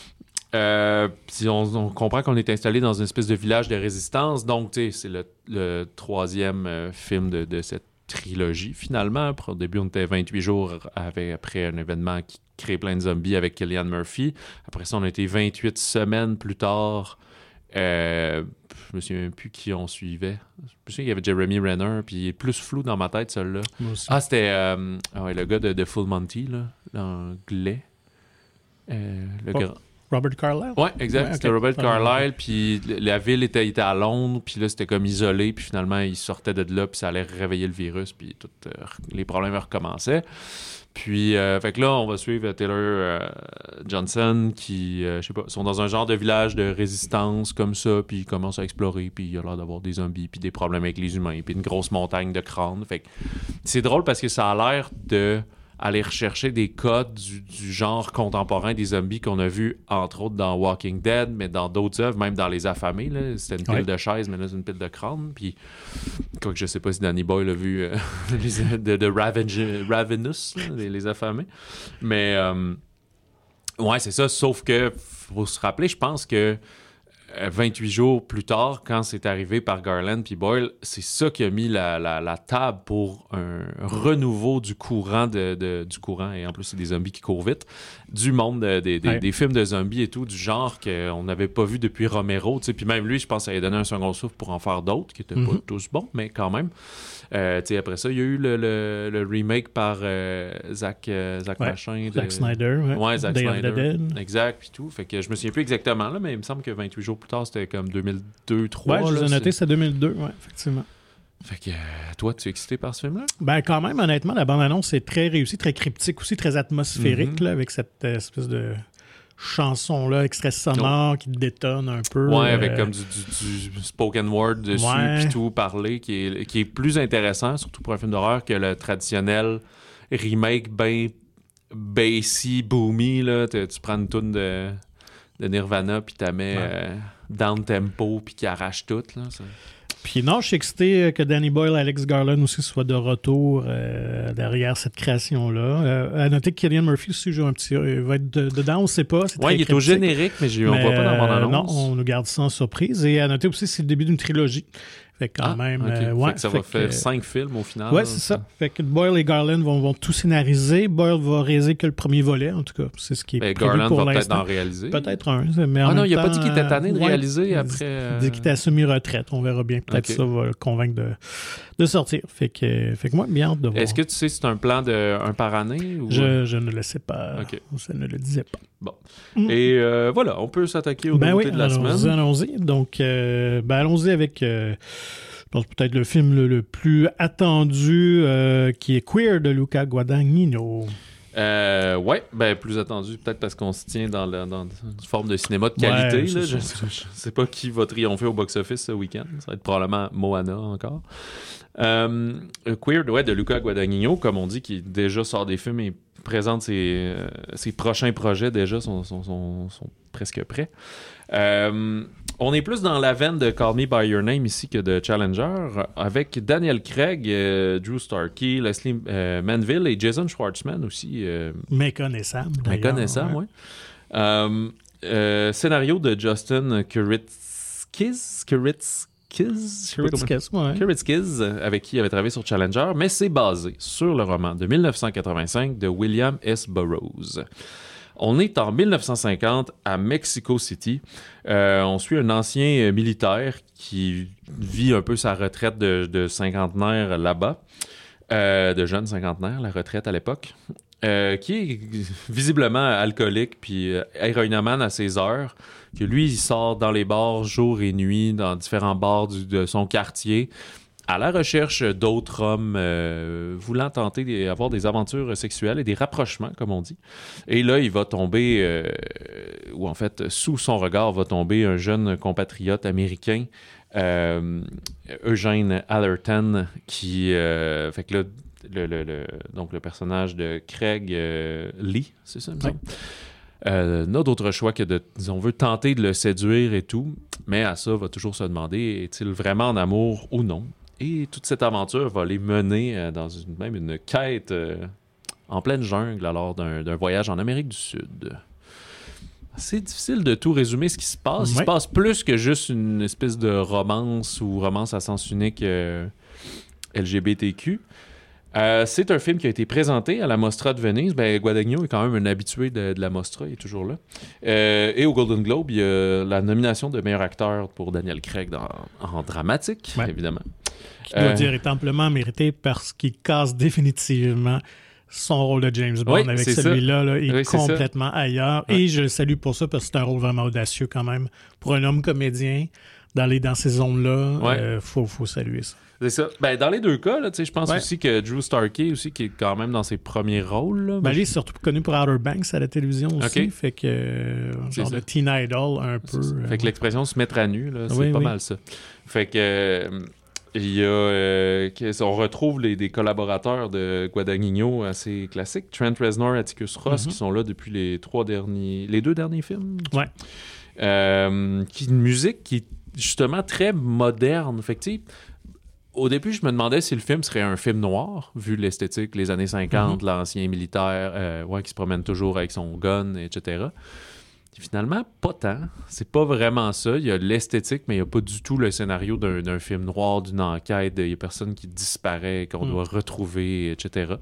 B: Euh, puis on, on comprend qu'on est installé dans une espèce de village de résistance, donc tu sais, c'est le, le troisième euh, film de, de cette trilogie finalement. Au début, on était vingt-huit jours avec, après un événement qui crée plein de zombies avec Cillian Murphy. Après ça, on a été vingt-huit semaines plus tard. Euh, je me souviens plus qui on suivait. Je me souviens qu'il y avait Jeremy Renner, puis il est plus flou dans ma tête, celui-là. Ah, c'était euh, ah ouais, le gars de, de Full Monty, là, l'anglais. Euh, le
A: oh.
B: grand...
A: Robert Carlyle?
B: Oui, exact.
A: Ouais,
B: c'était
A: okay.
B: Robert Carlyle, puis la ville était, était à Londres, puis là, c'était comme isolé, puis finalement, il sortait de là, puis ça allait réveiller le virus, puis tous euh, les problèmes recommençaient. Puis, euh, fait que là, on va suivre Taylor euh, Johnson, qui, euh, je sais pas, sont dans un genre de village de résistance comme ça, puis ils commencent à explorer, puis il y a l'air d'avoir des zombies, puis des problèmes avec les humains, puis une grosse montagne de crânes. Fait que c'est drôle parce que ça a l'air de... aller rechercher des codes du, du genre contemporain des zombies qu'on a vu entre autres dans Walking Dead, mais dans d'autres œuvres, même dans Les Affamés, là, c'était une pile ouais. de chaises, mais là c'est une pile de crânes. Puis, quoique je sais pas si Danny Boyle a vu euh, les, de, de Ravenge, Ravenous, là, les, les Affamés. Mais, euh, ouais, c'est ça, sauf que, faut se rappeler, je pense que vingt-huit jours plus tard, quand c'est arrivé par Garland puis Boyle, c'est ça qui a mis la, la, la table pour un renouveau du courant, de, de, du courant, et en plus c'est des zombies qui courent vite, du monde de, de, de, ouais. des films de zombies et tout, du genre qu'on n'avait pas vu depuis Romero, tu sais, puis même lui, je pense que ça lui a donné un second souffle pour en faire d'autres, qui n'étaient mm-hmm. pas tous bons, mais quand même. Euh, tu sais, après ça, il y a eu le, le, le remake par euh, Zach, euh, Zach
A: ouais.
B: Machin. De...
A: Zack Snyder. Ouais,
B: ouais Zack
A: Day
B: Snyder.
A: Of the Dead.
B: Exact, puis tout. Fait que je me souviens plus exactement, là, mais il me semble que vingt-huit jours plus tard, c'était comme deux mille deux, deux mille trois.
A: Ouais, je vous ai noté, c'est deux mille deux, ouais, effectivement.
B: Fait que, euh, toi, tu es excité par ce film-là?
A: Ben, quand même, honnêtement, la bande-annonce est très réussie, très cryptique aussi, très atmosphérique, mm-hmm. là, avec cette euh, espèce de chanson-là, extrait sonore oh. qui détonne un peu.
B: Ouais,
A: euh...
B: avec comme du, du, du spoken word dessus,
A: ouais.
B: puis tout, parler, qui est, qui est plus intéressant, surtout pour un film d'horreur, que le traditionnel remake ben bassy, boomy, là. Tu prends une toune de, de Nirvana, puis tu la mets ouais. euh, down-tempo, puis qui arrache tout, là. Ça...
A: Puis non, je suis excité que Danny Boyle et Alex Garland aussi soient de retour euh, derrière cette création-là. Euh, à noter que Cillian Murphy aussi joue un petit... Il va être de, dedans, on ne sait pas.
B: Oui, il est au générique, mais je, on ne voit pas dans mon annonce.
A: Non, on nous garde ça en surprise. Et à noter aussi que c'est le début d'une trilogie. Fait que quand
B: ah,
A: même...
B: Okay.
A: Euh, ouais,
B: fait que ça
A: fait
B: va
A: que,
B: faire cinq films au final.
A: Oui, c'est ça. ça. Fait que Boyle et Garland vont, vont tout scénariser. Boyle va réaliser que le premier volet, en tout cas. C'est ce qui est
B: ben,
A: prévu
B: Garland
A: pour
B: va
A: l'instant.
B: peut-être en réaliser.
A: Peut-être un. Mais
B: ah
A: en
B: non, il n'a
A: temps,
B: pas dit qu'il était tanné de
A: ouais,
B: réaliser
A: il
B: après...
A: Dit,
B: euh...
A: il dit qu'il était à semi-retraite. On verra bien. Peut-être okay. ça va le convaincre de, de sortir. Fait que, fait que moi, bien hâte de voir.
B: Est-ce que tu sais si c'est un plan de un par année? Ou...
A: Je, je ne le sais pas.
B: Okay.
A: Ça ne le disait pas.
B: Bon. Mm. Et euh, voilà, on peut s'attaquer aux
A: ben
B: nouveautés
A: oui,
B: de la
A: allons-y,
B: semaine.
A: Allons-y. Donc, euh, ben allons-y avec... Euh, je pense peut-être le film le, le plus attendu euh, qui est Queer de Luca Guadagnino.
B: Euh, ouais, ben plus attendu peut-être parce qu'on se tient dans, la, dans une forme de cinéma de qualité.
A: Ouais,
B: là. Je, je, je sais pas qui va triompher au box-office ce week-end. Ça va être probablement Moana encore. Euh, Queer ouais, de Luca Guadagnino, comme on dit, qui déjà sort des films et présente ses, euh, ses prochains projets déjà, sont, sont, sont, sont presque prêts. Euh, on est plus dans la veine de Call Me By Your Name ici que de Challenger, avec Daniel Craig, euh, Drew Starkey, Leslie euh, Manville et Jason Schwartzman aussi. Euh,
A: Méconnaissable.
B: Méconnaissable,
A: ouais.
B: oui. Euh, Euh, scénario de Justin Kuritzkis. Kuritzkis.
A: Kuritzkis, ouais.
B: Kuritzkis, avec qui il avait travaillé sur Challenger, mais c'est basé sur le roman de dix-neuf cent quatre-vingt-cinq de William S. Burroughs. On est en dix-neuf cent cinquante à Mexico City. Euh, on suit un ancien militaire qui vit un peu sa retraite de, de cinquantenaire là-bas, euh, de jeune cinquantenaire, la retraite à l'époque, euh, qui est visiblement alcoolique puis euh, héroïnomane à ses heures, que lui, il sort dans les bars jour et nuit, dans différents bars du, de son quartier, à la recherche d'autres hommes euh, voulant tenter d'avoir des aventures sexuelles et des rapprochements, comme on dit. Et là, il va tomber, euh, ou en fait, sous son regard va tomber un jeune compatriote américain, euh, Eugene Allerton, qui... Euh, fait que là, le, le, le, donc le personnage de Craig euh, Lee, c'est ça, il me semble? Oui. Euh, n'a d'autre choix que de, on veut tenter de le séduire et tout, mais à ça, va toujours se demander, est-il vraiment en amour ou non? Et toute cette aventure va les mener euh, dans une, même une quête euh, en pleine jungle, alors d'un, d'un voyage en Amérique du Sud. C'est difficile de tout résumer ce qui se passe. Il ouais. se passe plus que juste une espèce de romance ou romance à sens unique euh, L G B T Q. Euh, c'est un film qui a été présenté à la Mostra de Venise. Ben, Guadagnino est quand même un habitué de, de la Mostra, il est toujours là. Euh, et au Golden Globe, il y a la nomination de meilleur acteur pour Daniel Craig dans, en dramatique, ouais. évidemment.
A: Qui doit euh, dire est amplement mérité parce qu'il casse définitivement son rôle de James Bond oui, avec celui-là. Là, il est oui, complètement ça. ailleurs. Ouais. Et je le salue pour ça parce que c'est un rôle vraiment audacieux quand même. Pour un homme comédien, dans, les, dans ces zones-là, il ouais. euh, faut, faut saluer ça.
B: C'est ça. Ben, dans les deux cas, là, je pense ouais. aussi que Drew Starkey, aussi, qui est quand même dans ses premiers rôles. Là,
A: ben, lui, il est surtout connu pour Outer Banks à la télévision aussi. Okay. Fait que, euh, genre de teen idol, un peu.
B: Euh, fait que
A: ouais.
B: l'expression se mettre à nu, là, c'est
A: oui,
B: pas
A: oui.
B: mal ça. Fait que. Euh, il y a, euh, on retrouve les, des collaborateurs de Guadagnino assez classiques. Trent Reznor et Atticus Ross, mm-hmm. qui sont là depuis les trois derniers, les deux derniers films.
A: Ouais.
B: Euh, qui, une musique qui est justement très moderne. Fait que, tu sais, au début, je me demandais si le film serait un film noir, vu l'esthétique, les années cinquante, mm-hmm. l'ancien militaire euh, ouais, qui se promène toujours avec son gun, et cetera. Finalement, pas tant. C'est pas vraiment ça. Il y a l'esthétique, mais il n'y a pas du tout le scénario d'un, d'un film noir, d'une enquête. Il y a personne qui disparaît, qu'on mm. doit retrouver, et cetera.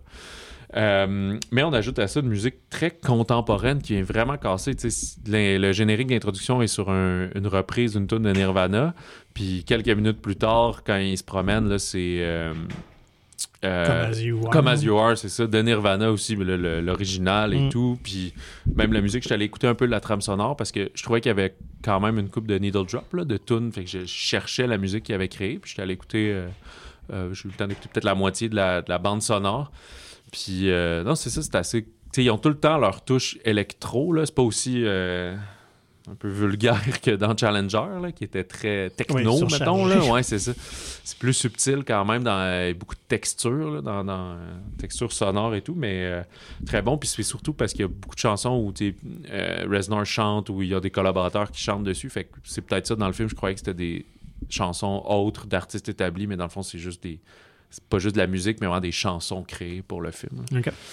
B: Euh, mais on ajoute à ça une musique très contemporaine qui vient vraiment casser. Le, le générique d'introduction est sur un, une reprise d'une tune de Nirvana. Puis quelques minutes plus tard, quand il se promène, là, c'est... Euh, Euh,
A: Come As You Are.
B: Come As You Are, c'est ça. De Nirvana aussi, le, le, l'original et mm. tout. Puis même la musique, j'étais allé écouter un peu la trame sonore parce que je trouvais qu'il y avait quand même une coupe de needle drop, là, de tunes. Fait que je cherchais la musique qu'il avait créée. Puis j'étais allé écouter... Euh, euh, j'ai eu le temps d'écouter peut-être la moitié de la, de la bande sonore. Puis euh, non, c'est ça, c'est assez... T'sais, ils ont tout le temps leur touche électro, là. C'est pas aussi... Euh... un peu vulgaire que dans Challenger, là, qui était très techno, oui, mettons. Là. Ouais, c'est ça. C'est plus subtil quand même, dans euh, beaucoup de textures, là, dans, dans euh, textures sonores et tout, mais euh, très bon. Puis c'est surtout parce qu'il y a beaucoup de chansons où euh, Reznor chante, où il y a des collaborateurs qui chantent dessus. Fait que c'est peut-être ça dans le film. Je croyais que c'était des chansons autres d'artistes établis, mais dans le fond, c'est juste des... C'est pas juste de la musique, mais vraiment des chansons créées pour le film. Là.
A: OK.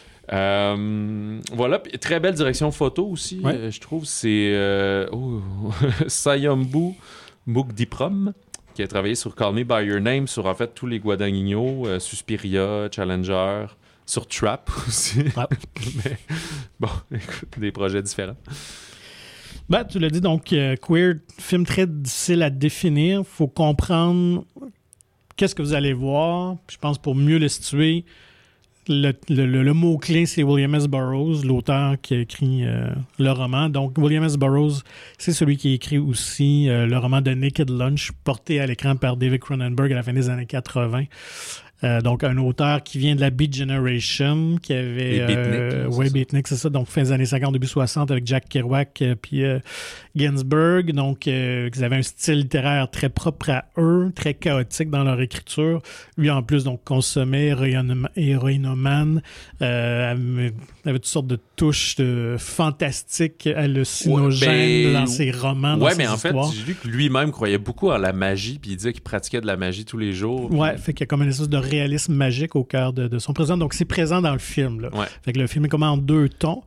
B: Euh, voilà, très belle direction photo aussi, ouais. euh, je trouve. C'est euh, oh, Sayambu Mugdiprom qui a travaillé sur Call Me By Your Name, sur en fait tous les Guadagnino, euh, Suspiria, Challenger, sur Trap aussi. Ah. Mais bon, écoute, des projets différents.
A: Ben, tu l'as dit, donc, euh, Queer, film très difficile à définir. Il faut comprendre qu'est-ce que vous allez voir. Je pense pour mieux le situer. Le, le, le, le mot-clé, c'est William S. Burroughs, l'auteur qui a écrit euh, le roman. Donc, William S. Burroughs, c'est celui qui a écrit aussi euh, le roman de Naked Lunch, porté à l'écran par David Cronenberg à la fin des années quatre-vingt. Euh, donc, un auteur qui vient de la Beat Generation, qui avait...
B: Les Beatniks. Euh,
A: oui, Beatniks, c'est ça. Donc, fin des années cinquante, début soixante, avec Jack Kerouac euh, puis euh, Ginsberg. Donc, euh, ils avaient un style littéraire très propre à eux, très chaotique dans leur écriture. Lui, en plus, donc, consommait, héroïnomane, euh, avait, avait toutes sortes de touches de fantastiques, hallucinogènes ouais, ben, dans ses romans, dans
B: ouais,
A: ses
B: mais en
A: histoires.
B: fait, j'ai lu que lui-même croyait beaucoup en la magie, puis il disait qu'il pratiquait de la magie tous les jours. Puis...
A: Ouais, fait qu'il y a comme une espèce de réalisme magique au cœur de, de son présent. Donc, c'est présent dans le film. Là.
B: Ouais.
A: Fait que le film est comme en deux tons.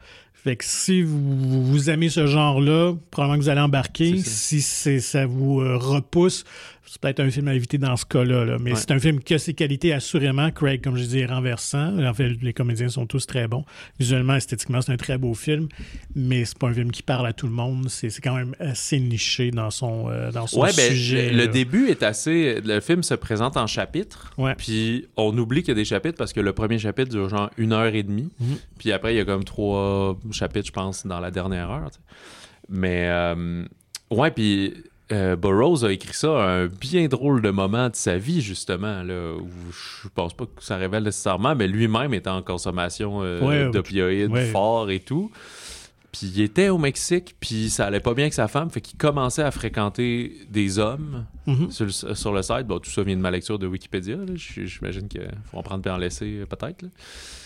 A: Fait que si vous, vous aimez ce genre-là, probablement que vous allez embarquer. Si c'est, ça vous euh, repousse, c'est peut-être un film à éviter dans ce cas-là. Là. Mais ouais. c'est un film qui a ses qualités, assurément. Craig, comme je dis, est renversant. En fait, les comédiens sont tous très bons. Visuellement, esthétiquement, c'est un très beau film. Mais c'est pas un film qui parle à tout le monde. C'est, c'est quand même assez niché dans son, euh, dans son
B: ouais,
A: sujet.
B: Ben, le, le début est assez... Le film se présente en chapitres. Ouais. Puis on oublie qu'il y a des chapitres parce que le premier chapitre dure genre une heure et demie. Mm-hmm. Puis après, il y a comme trois chapitres, je pense, dans la dernière heure. T'sais. Mais... Euh, ouais, puis... Euh, Burroughs a écrit ça à un bien drôle de moment de sa vie, justement, là, où je pense pas que ça révèle nécessairement, mais lui-même était en consommation euh, ouais, d'opioïdes ouais. fort et tout. Puis il était au Mexique, puis ça allait pas bien avec sa femme, fait qu'il commençait à fréquenter des hommes mm-hmm. sur, le, sur le site. Bon, tout ça vient de ma lecture de Wikipédia, là. J'imagine qu'il faut en prendre et en laisser, peut-être, là.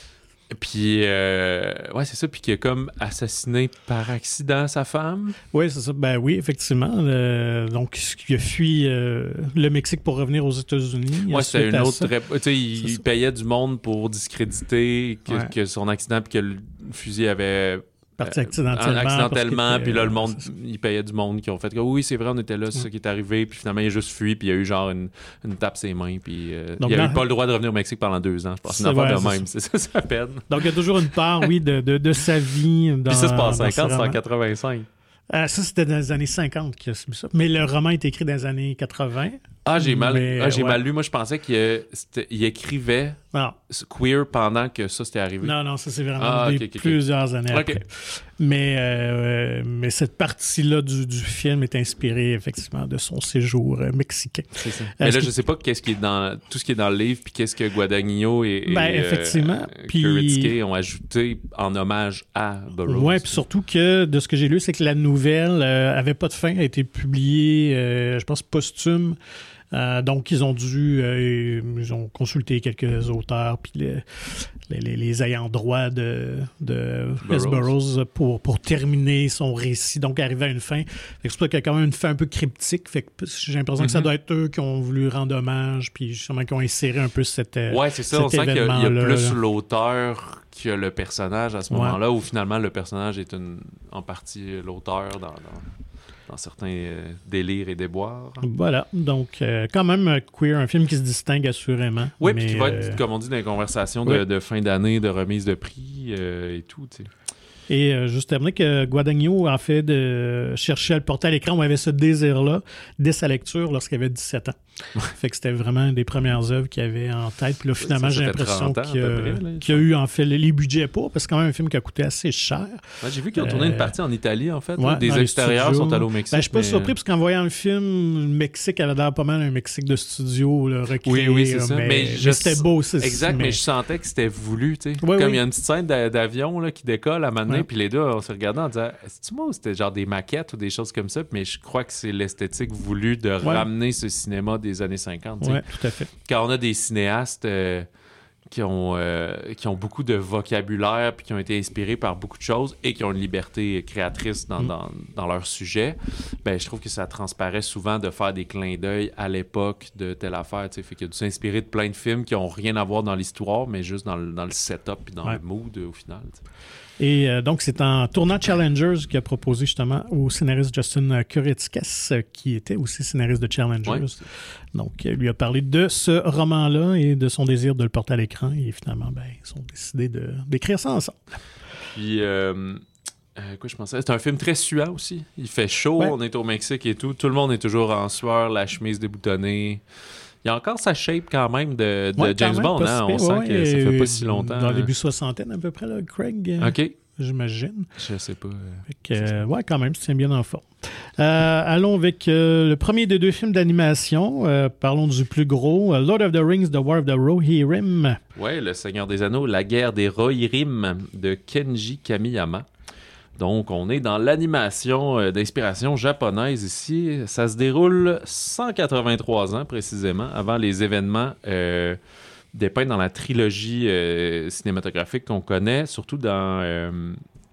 B: Puis, euh, ouais, c'est ça. Puis qu'il a comme assassiné par accident sa femme.
A: Oui, c'est ça. Ben oui, effectivement. Euh, donc, il a fui euh, le Mexique pour revenir aux États-Unis.
B: Ouais, c'était une autre... Rép... Tu sais, il, il payait du monde pour discréditer que, ouais. que son accident puis que le fusil avait...
A: parti accidentellement.
B: Euh, accidentellement, puis là, le monde, il payait du monde qui ont fait que oui, c'est vrai, on était là, c'est ouais. ça qui est arrivé, puis finalement, il a juste fui, puis il y a eu genre une, une tape ses mains, puis euh, donc, il n'a dans... pas le droit de revenir au Mexique pendant deux ans. Je pense que c'est une affaire de même, c'est ça sa peine.
A: Donc, il y a toujours une part, oui, de, de, de sa vie. Dans,
B: puis ça, c'est pas en cinquante, c'est en quatre-vingt-cinq.
A: Euh, ça, c'était dans les années cinquante qu'il a subi ça. Mais le roman est écrit dans les années quatre-vingts.
B: Ah, j'ai mal, mais, ah, j'ai ouais. mal lu. Moi, je pensais qu'il il écrivait non. queer pendant que ça s'était arrivé.
A: Non, non, ça, c'est vraiment ah, okay, okay, plusieurs okay. années okay. après. Mais, euh, mais cette partie-là du, du film est inspirée, effectivement, de son séjour euh, mexicain.
B: C'est ça. Mais là, je sais pas qu'est-ce qui est dans, tout ce qui est dans le livre, puis qu'est-ce que Guadagnino et,
A: ben,
B: et
A: effectivement.
B: Euh,
A: puis...
B: Kuritsky ont ajouté en hommage à Burroughs.
A: Oui, puis surtout que, de ce que j'ai lu, c'est que la nouvelle euh, avait pas de fin, a été publiée, euh, je pense, posthume. Euh, donc, ils ont dû, euh, ils ont consulté quelques auteurs puis les, les, les ayants droit de, de S. Burroughs pour, pour terminer son récit, donc arriver à une fin. Fait que c'est pour ça qu'il y a quand même une fin un peu cryptique. Fait que j'ai l'impression mm-hmm. que ça doit être eux qui ont voulu rendre hommage puis justement qui ont inséré un peu cette
B: ouais, c'est ça. On sent qu'il y a, il y a plus l'auteur que le personnage à ce ouais. moment-là, où finalement le personnage est une, en partie l'auteur dans... dans... dans certains euh, délires et déboires.
A: Voilà, donc euh, quand même Queer, un film qui se distingue assurément.
B: Oui, puis qui va être, euh... comme on dit, dans les conversations de, oui. de fin d'année, de remise de prix euh, et tout, tu sais.
A: Et euh, juste terminer que Guadagnino, en fait, de chercher à le porter à l'écran, on avait ce désir-là dès sa lecture lorsqu'il avait dix-sept ans. Fait que c'était vraiment une des premières œuvres qu'il avait en tête. Puis là, finalement, oui, ça, ça j'ai l'impression qu'il, a, près, là, qu'il a eu, en fait, les budgets pour, parce que c'est quand même un film qui a coûté assez cher.
B: Ouais, j'ai vu qu'ils ont tourné euh, une partie en Italie, en fait. Ouais, des extérieurs sont allés au Mexique. Ben,
A: je suis pas
B: mais...
A: surpris, parce qu'en voyant le film, le Mexique avait l'air pas mal un Mexique de studio, là, recréé.
B: Oui, oui, c'est ça.
A: Mais,
B: mais,
A: mais
B: je...
A: c'était beau, c'est
B: Exact, mais... mais je sentais que c'était voulu, tu sais. Oui, comme il oui. y a une petite scène d'avion là, qui décolle à un moment donné, puis les deux, on se regardait en disant, est-ce que moi ou c'était genre des maquettes ou des choses comme ça? Mais je crois que c'est l'esthétique voulue de ouais. ramener ce cinéma des années cinquante.
A: Oui, tout à fait.
B: Quand on a des cinéastes euh, qui, ont, euh, qui ont beaucoup de vocabulaire puis qui ont été inspirés par beaucoup de choses et qui ont une liberté créatrice dans, mm. dans, dans leur sujet, ben, je trouve que ça transparaît souvent de faire des clins d'œil à l'époque de telle affaire. Fait qu'il y a dû s'inspirer de plein de films qui n'ont rien à voir dans l'histoire, mais juste dans le, dans le setup et dans ouais. le mood au final. T'sais.
A: Et euh, donc, c'est en tournant Challengers qu'il a proposé justement au scénariste Justin Kuritzkes, qui était aussi scénariste de Challengers. Ouais. Donc, il lui a parlé de ce roman-là et de son désir de le porter à l'écran. Et finalement, ben, ils ont décidé de, d'écrire ça ensemble.
B: Puis, euh, euh, quoi je pensais? C'est un film très suant aussi. Il fait chaud, ouais. on est au Mexique et tout. Tout le monde est toujours en sueur, la chemise déboutonnée. Il y a encore sa shape quand même de, de ouais, James même, Bond. Hein? On sent ouais, que ça fait pas si longtemps.
A: Dans le début soixantaine à peu près, là, Craig.
B: OK.
A: J'imagine.
B: Je sais pas.
A: Que, euh, ouais, quand même, tu tiens bien en forme. Euh, allons avec euh, le premier des deux films d'animation. Euh, parlons du plus gros. Uh, Lord of the Rings, The War of the Rohirrim.
B: Oui, Le Seigneur des Anneaux, La guerre des Rohirrim de Kenji Kamiyama. Donc, on est dans l'animation euh, d'inspiration japonaise ici. Ça se déroule cent quatre-vingt-trois ans précisément, avant les événements euh, dépeints dans la trilogie euh, cinématographique qu'on connaît, surtout dans euh,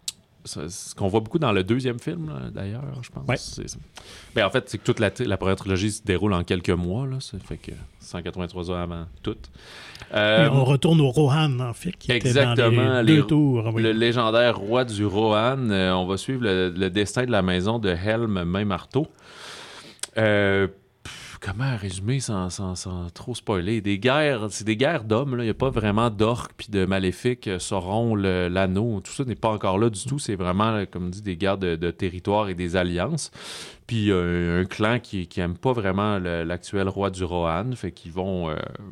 B: c'est ce qu'on voit beaucoup dans le deuxième film, là, d'ailleurs, je pense.
A: Ouais.
B: C'est, c'est... Ben, en fait, c'est que toute la, la première trilogie se déroule en quelques mois. Là, ça fait que cent quatre-vingt-trois ans avant tout.
A: Euh, on retourne au Rohan, en fait, qui
B: exactement,
A: était dans les deux
B: les,
A: tours. Oui.
B: Le légendaire roi du Rohan. Euh, on va suivre le, le destin de la maison de Helm Main-Marteau. Euh, Comment résumer sans, sans, sans trop spoiler? Des guerres, c'est des guerres d'hommes. Il n'y a pas vraiment d'orques puis de maléfiques. Sauron, le, l'anneau, tout ça n'est pas encore là du tout. C'est vraiment, comme dit, des guerres de, de territoire et des alliances. Puis euh, un clan qui n'aime pas vraiment le, l'actuel roi du Rohan. Fait qu'ils vont euh,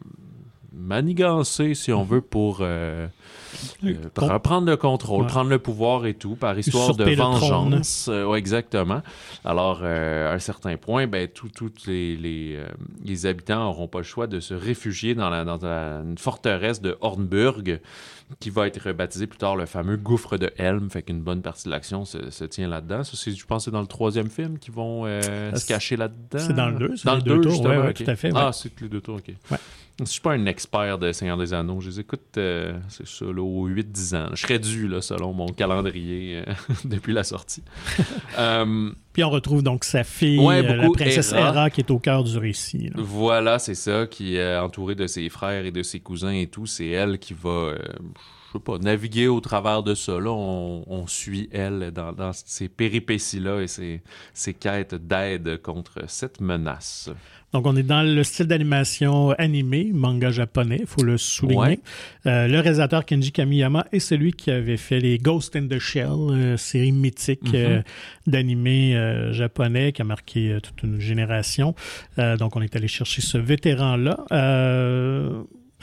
B: manigancer, si on veut, pour euh, euh, pr- prendre le contrôle, ouais. prendre le pouvoir et tout, par histoire de vengeance. Euh, ouais, exactement. Alors, euh, à un certain point, ben, tous les, les, euh, les habitants n'auront pas le choix de se réfugier dans, la, dans la, une forteresse de Hornburg, qui va être baptisé plus tard le fameux gouffre de Helm. Fait qu'une bonne partie de l'action se, se tient là-dedans. Ça, c'est, je pense que c'est dans le troisième film qu'ils vont euh, se cacher là-dedans.
A: C'est dans le deux.
B: Dans le deux,
A: tours,
B: justement.
A: ouais, ouais,
B: okay.
A: tout à fait. Ouais.
B: Ah, c'est les deux tours, OK.
A: Ouais.
B: Je ne suis pas un expert de Seigneur des Anneaux. Je les écoute, euh, c'est ça, là, aux huit dix ans. Je serais dû, là, selon mon calendrier, euh, depuis la sortie. um,
A: Puis on retrouve donc sa fille,
B: ouais,
A: euh, la princesse Hera. Hera, qui est au cœur du récit. Là.
B: Voilà, c'est ça, qui est entourée de ses frères et de ses cousins et tout. C'est elle qui va... Euh, je sais pas, naviguer au travers de ça. Là, on, on suit elle dans, dans ces péripéties-là et ses, ses quêtes d'aide contre cette menace.
A: Donc, on est dans le style d'animation animé, manga japonais, il faut le souligner. Ouais. Euh, le réalisateur Kenji Kamiyama est celui qui avait fait les Ghost in the Shell, euh, série mythique mm-hmm. euh, d'animé euh, japonais qui a marqué euh, toute une génération. Euh, donc, on est allé chercher ce vétéran-là. Euh...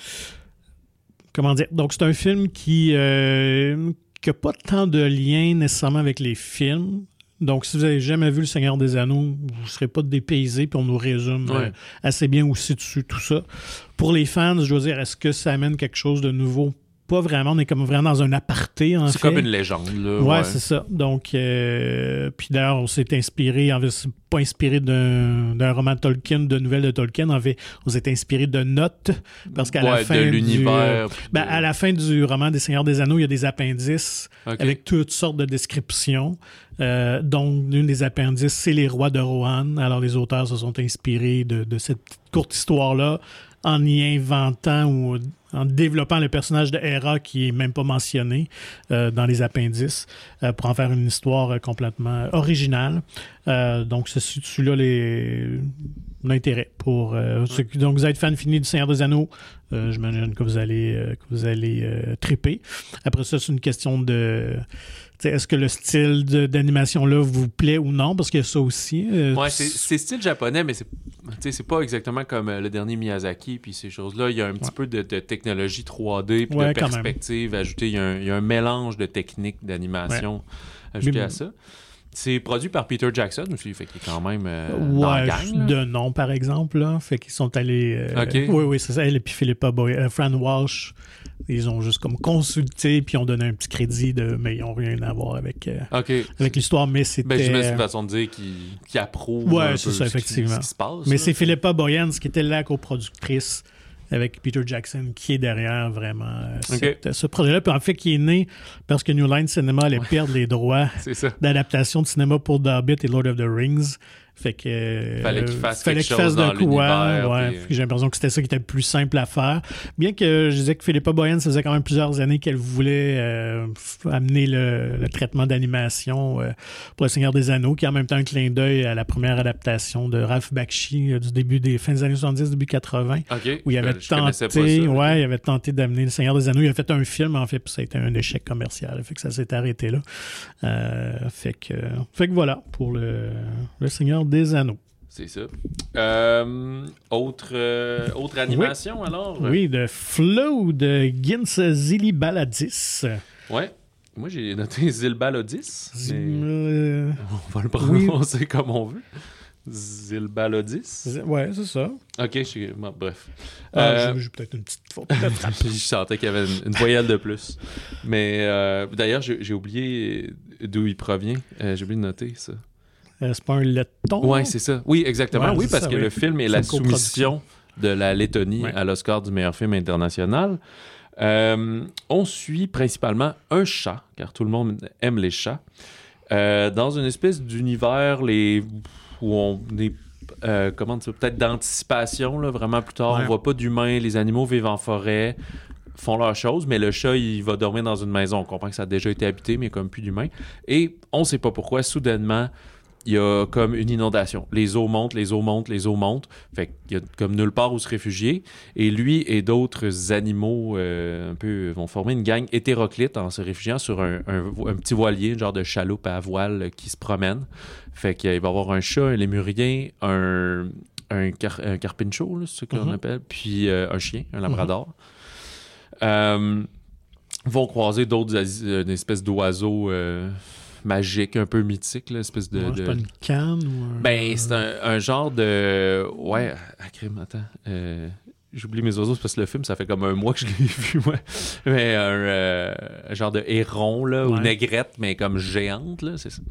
A: Comment dire? Donc, c'est un film qui n'a euh, pas tant de lien nécessairement avec les films. Donc, si vous n'avez jamais vu Le Seigneur des Anneaux, vous ne serez pas dépaysé, puis on nous résume ouais. euh, assez bien aussi dessus tout ça. Pour les fans, je veux dire, est-ce que ça amène quelque chose de nouveau? Pas vraiment, on est comme vraiment dans un aparté, en
B: c'est
A: fait.
B: C'est comme une légende, là.
A: Ouais,
B: ouais.
A: c'est ça. Donc, euh, puis d'ailleurs, on s'est inspiré, en fait, c'est pas inspiré d'un, d'un roman de Tolkien, de nouvelles de Tolkien, en fait, on s'est inspiré de notes, parce qu'à
B: ouais,
A: la fin
B: de
A: du...
B: l'univers.
A: Ben, de... À la fin du roman des Seigneurs des Anneaux, il y a des appendices okay. avec toutes sortes de descriptions. Euh, donc, l'une des appendices, c'est les rois de Rohan. Alors, les auteurs se sont inspirés de, de cette courte histoire-là, en y inventant ou en développant le personnage de Hera qui est même pas mentionné euh, dans les appendices euh, pour en faire une histoire euh, complètement originale. Euh, donc, c'est celui-là les... l'intérêt pour euh, ceux qui... Donc, vous êtes fan fini du Seigneur des Anneaux, euh, j'imagine que vous allez, euh, que vous allez euh, triper. Après ça, c'est une question de... Est-ce que le style de, d'animation-là vous plaît ou non? Parce qu'il y a ça aussi. Euh,
B: ouais, c'est, c'est style japonais, mais c'est, c'est pas exactement comme euh, le dernier Miyazaki puis ces choses-là. Il y a un petit ouais. peu de, de technologie trois D puis ouais, de perspective ajoutée. Il y, a un, il y a un mélange de techniques d'animation ouais. ajoutées à ça. C'est produit par Peter Jackson aussi, fait qu'il est quand même euh,
A: ouais,
B: dans la gang.
A: De nom, par exemple. Là. Fait qu'ils sont allés... Euh,
B: okay.
A: Oui, oui, c'est ça. Elle et puis Philippa Boy, euh, Fran Walsh, ils ont juste comme consulté puis ont donné un petit crédit, de, mais ils n'ont rien à voir avec, euh,
B: okay.
A: avec l'histoire. Mais c'était...
B: Ben, j'imagine une façon de dire qu'ils qui approuvent
A: ouais,
B: un
A: c'est
B: peu
A: ça,
B: ce,
A: effectivement.
B: qui, ce qui se passe.
A: Mais
B: là,
A: c'est Philippa Boyens qui était la coproductrice avec Peter Jackson, qui est derrière vraiment euh,
B: okay.
A: cette, ce projet-là. Puis en fait, qui est né parce que New Line Cinema allait
B: ouais.
A: perdre les droits d'adaptation de cinéma pour The Hobbit et Lord of the Rings. Fait que euh,
B: fallait qu'il fasse
A: fallait
B: quelque
A: qu'il fasse
B: chose dans
A: de quoi,
B: l'univers.
A: ouais,
B: puis...
A: J'ai l'impression que c'était ça qui était le plus simple à faire. Bien que je disais que Philippa Boyens, ça faisait quand même plusieurs années qu'elle voulait euh, amener le, le traitement d'animation euh, pour Le Seigneur des Anneaux, qui est en même temps un clin d'œil à la première adaptation de Ralph Bakshi euh, du début des fins des années soixante-dix, début quatre-vingts,
B: okay.
A: où il avait
B: je
A: tenté,
B: ça,
A: ouais, il avait tenté d'amener Le Seigneur des Anneaux. Il a fait un film en fait, puis ça a été un échec commercial. Fait que ça s'est arrêté là. Euh, fait que, fait que voilà pour le, le Seigneur des Anneaux.
B: C'est ça. Euh, autre, euh, autre animation,
A: oui.
B: alors?
A: Oui, de Flow de Gins Zilibaladis.
B: Ouais. Moi, j'ai noté Zilbalodis.
A: Zil... Euh...
B: On va le prononcer oui. comme on veut. Zilbalodis.
A: Ouais, c'est ça.
B: OK, je suis... Bon, bref.
A: Ah, euh... j'ai, j'ai peut-être une petite faute.
B: Je sentais qu'il y avait une, une voyelle de plus. Mais euh, d'ailleurs, j'ai, j'ai oublié d'où il provient. Euh, j'ai oublié de noter ça.
A: Euh, c'est pas un letton?
B: Oui, c'est ça. Oui, exactement. Ouais, oui, parce ça, que oui. le film est, est la soumission de la Lettonie ouais. à l'Oscar du meilleur film international. Euh, on suit principalement un chat, car tout le monde aime les chats, euh, dans une espèce d'univers les... où on est, euh, comment dire, peut-être d'anticipation, là, vraiment plus tard. Ouais. On voit pas d'humains, les animaux vivent en forêt, font leurs choses, mais le chat, il va dormir dans une maison. On comprend que ça a déjà été habité, mais comme plus d'humains. Et on sait pas pourquoi, soudainement, il y a comme une inondation. Les eaux montent, les eaux montent, les eaux montent. Fait qu'il y a comme nulle part où se réfugier. Et lui et d'autres animaux euh, un peu vont former une gang hétéroclite en se réfugiant sur un, un, un petit voilier, un genre de chaloupe à voile qui se promène. Fait qu'il va y avoir un chat, un lémurien, un, un, car, un carpincho, là, c'est ce qu'on mm-hmm. appelle, puis euh, un chien, un labrador. Mm-hmm. Euh, vont croiser d'autres euh, espèces d'oiseaux... Euh, magique, un peu mythique, là, espèce de...
A: Ouais,
B: de...
A: C'est pas une canne ou un...
B: Ben, c'est un, un genre de... Ouais, ah, crime, attends. Euh, j'oublie mes oiseaux, parce que le film, ça fait comme un mois que je l'ai vu, ouais. Mais un, euh, un genre de héron, là, ouais. ou négrette, mais comme géante, là, c'est ça.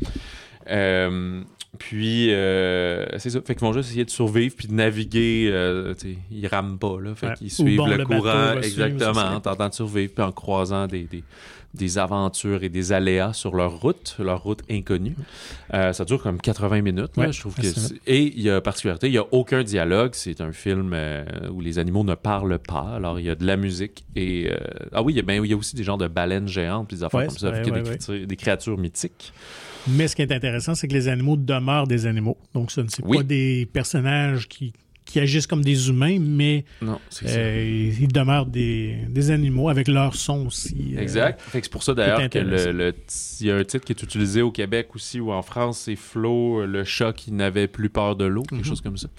B: Euh, puis, euh, c'est ça. Fait qu'ils vont juste essayer de survivre puis de naviguer. Euh, ils rament pas, là. Fait ouais. qu'ils suivent bon, le, le courant, exactement, en tentant de survivre puis en croisant des... des des aventures et des aléas sur leur route, leur route inconnue. Euh, ça dure comme quatre-vingts minutes. Là, ouais, je trouve que c'est... Et il y a particularité, il n'y a aucun dialogue. C'est un film euh, où les animaux ne parlent pas. Alors, il y a de la musique et... Euh... Ah oui, il y, a, ben, il y a aussi des genres de baleines géantes puis des affaires ouais, comme ça, ouais, ouais, des, ouais. des créatures mythiques.
A: Mais ce qui est intéressant, c'est que les animaux demeurent des animaux. Donc, ce ne sont oui. pas des personnages qui... qui agissent comme des humains, mais
B: non, c'est
A: euh, ils demeurent des, des animaux avec leur son aussi.
B: Exact. Euh, fait que c'est pour ça d'ailleurs que le, le, il y a un titre qui est utilisé au Québec aussi ou en France, c'est Flo, le chat qui n'avait plus peur de l'eau, quelque mm-hmm. chose comme ça.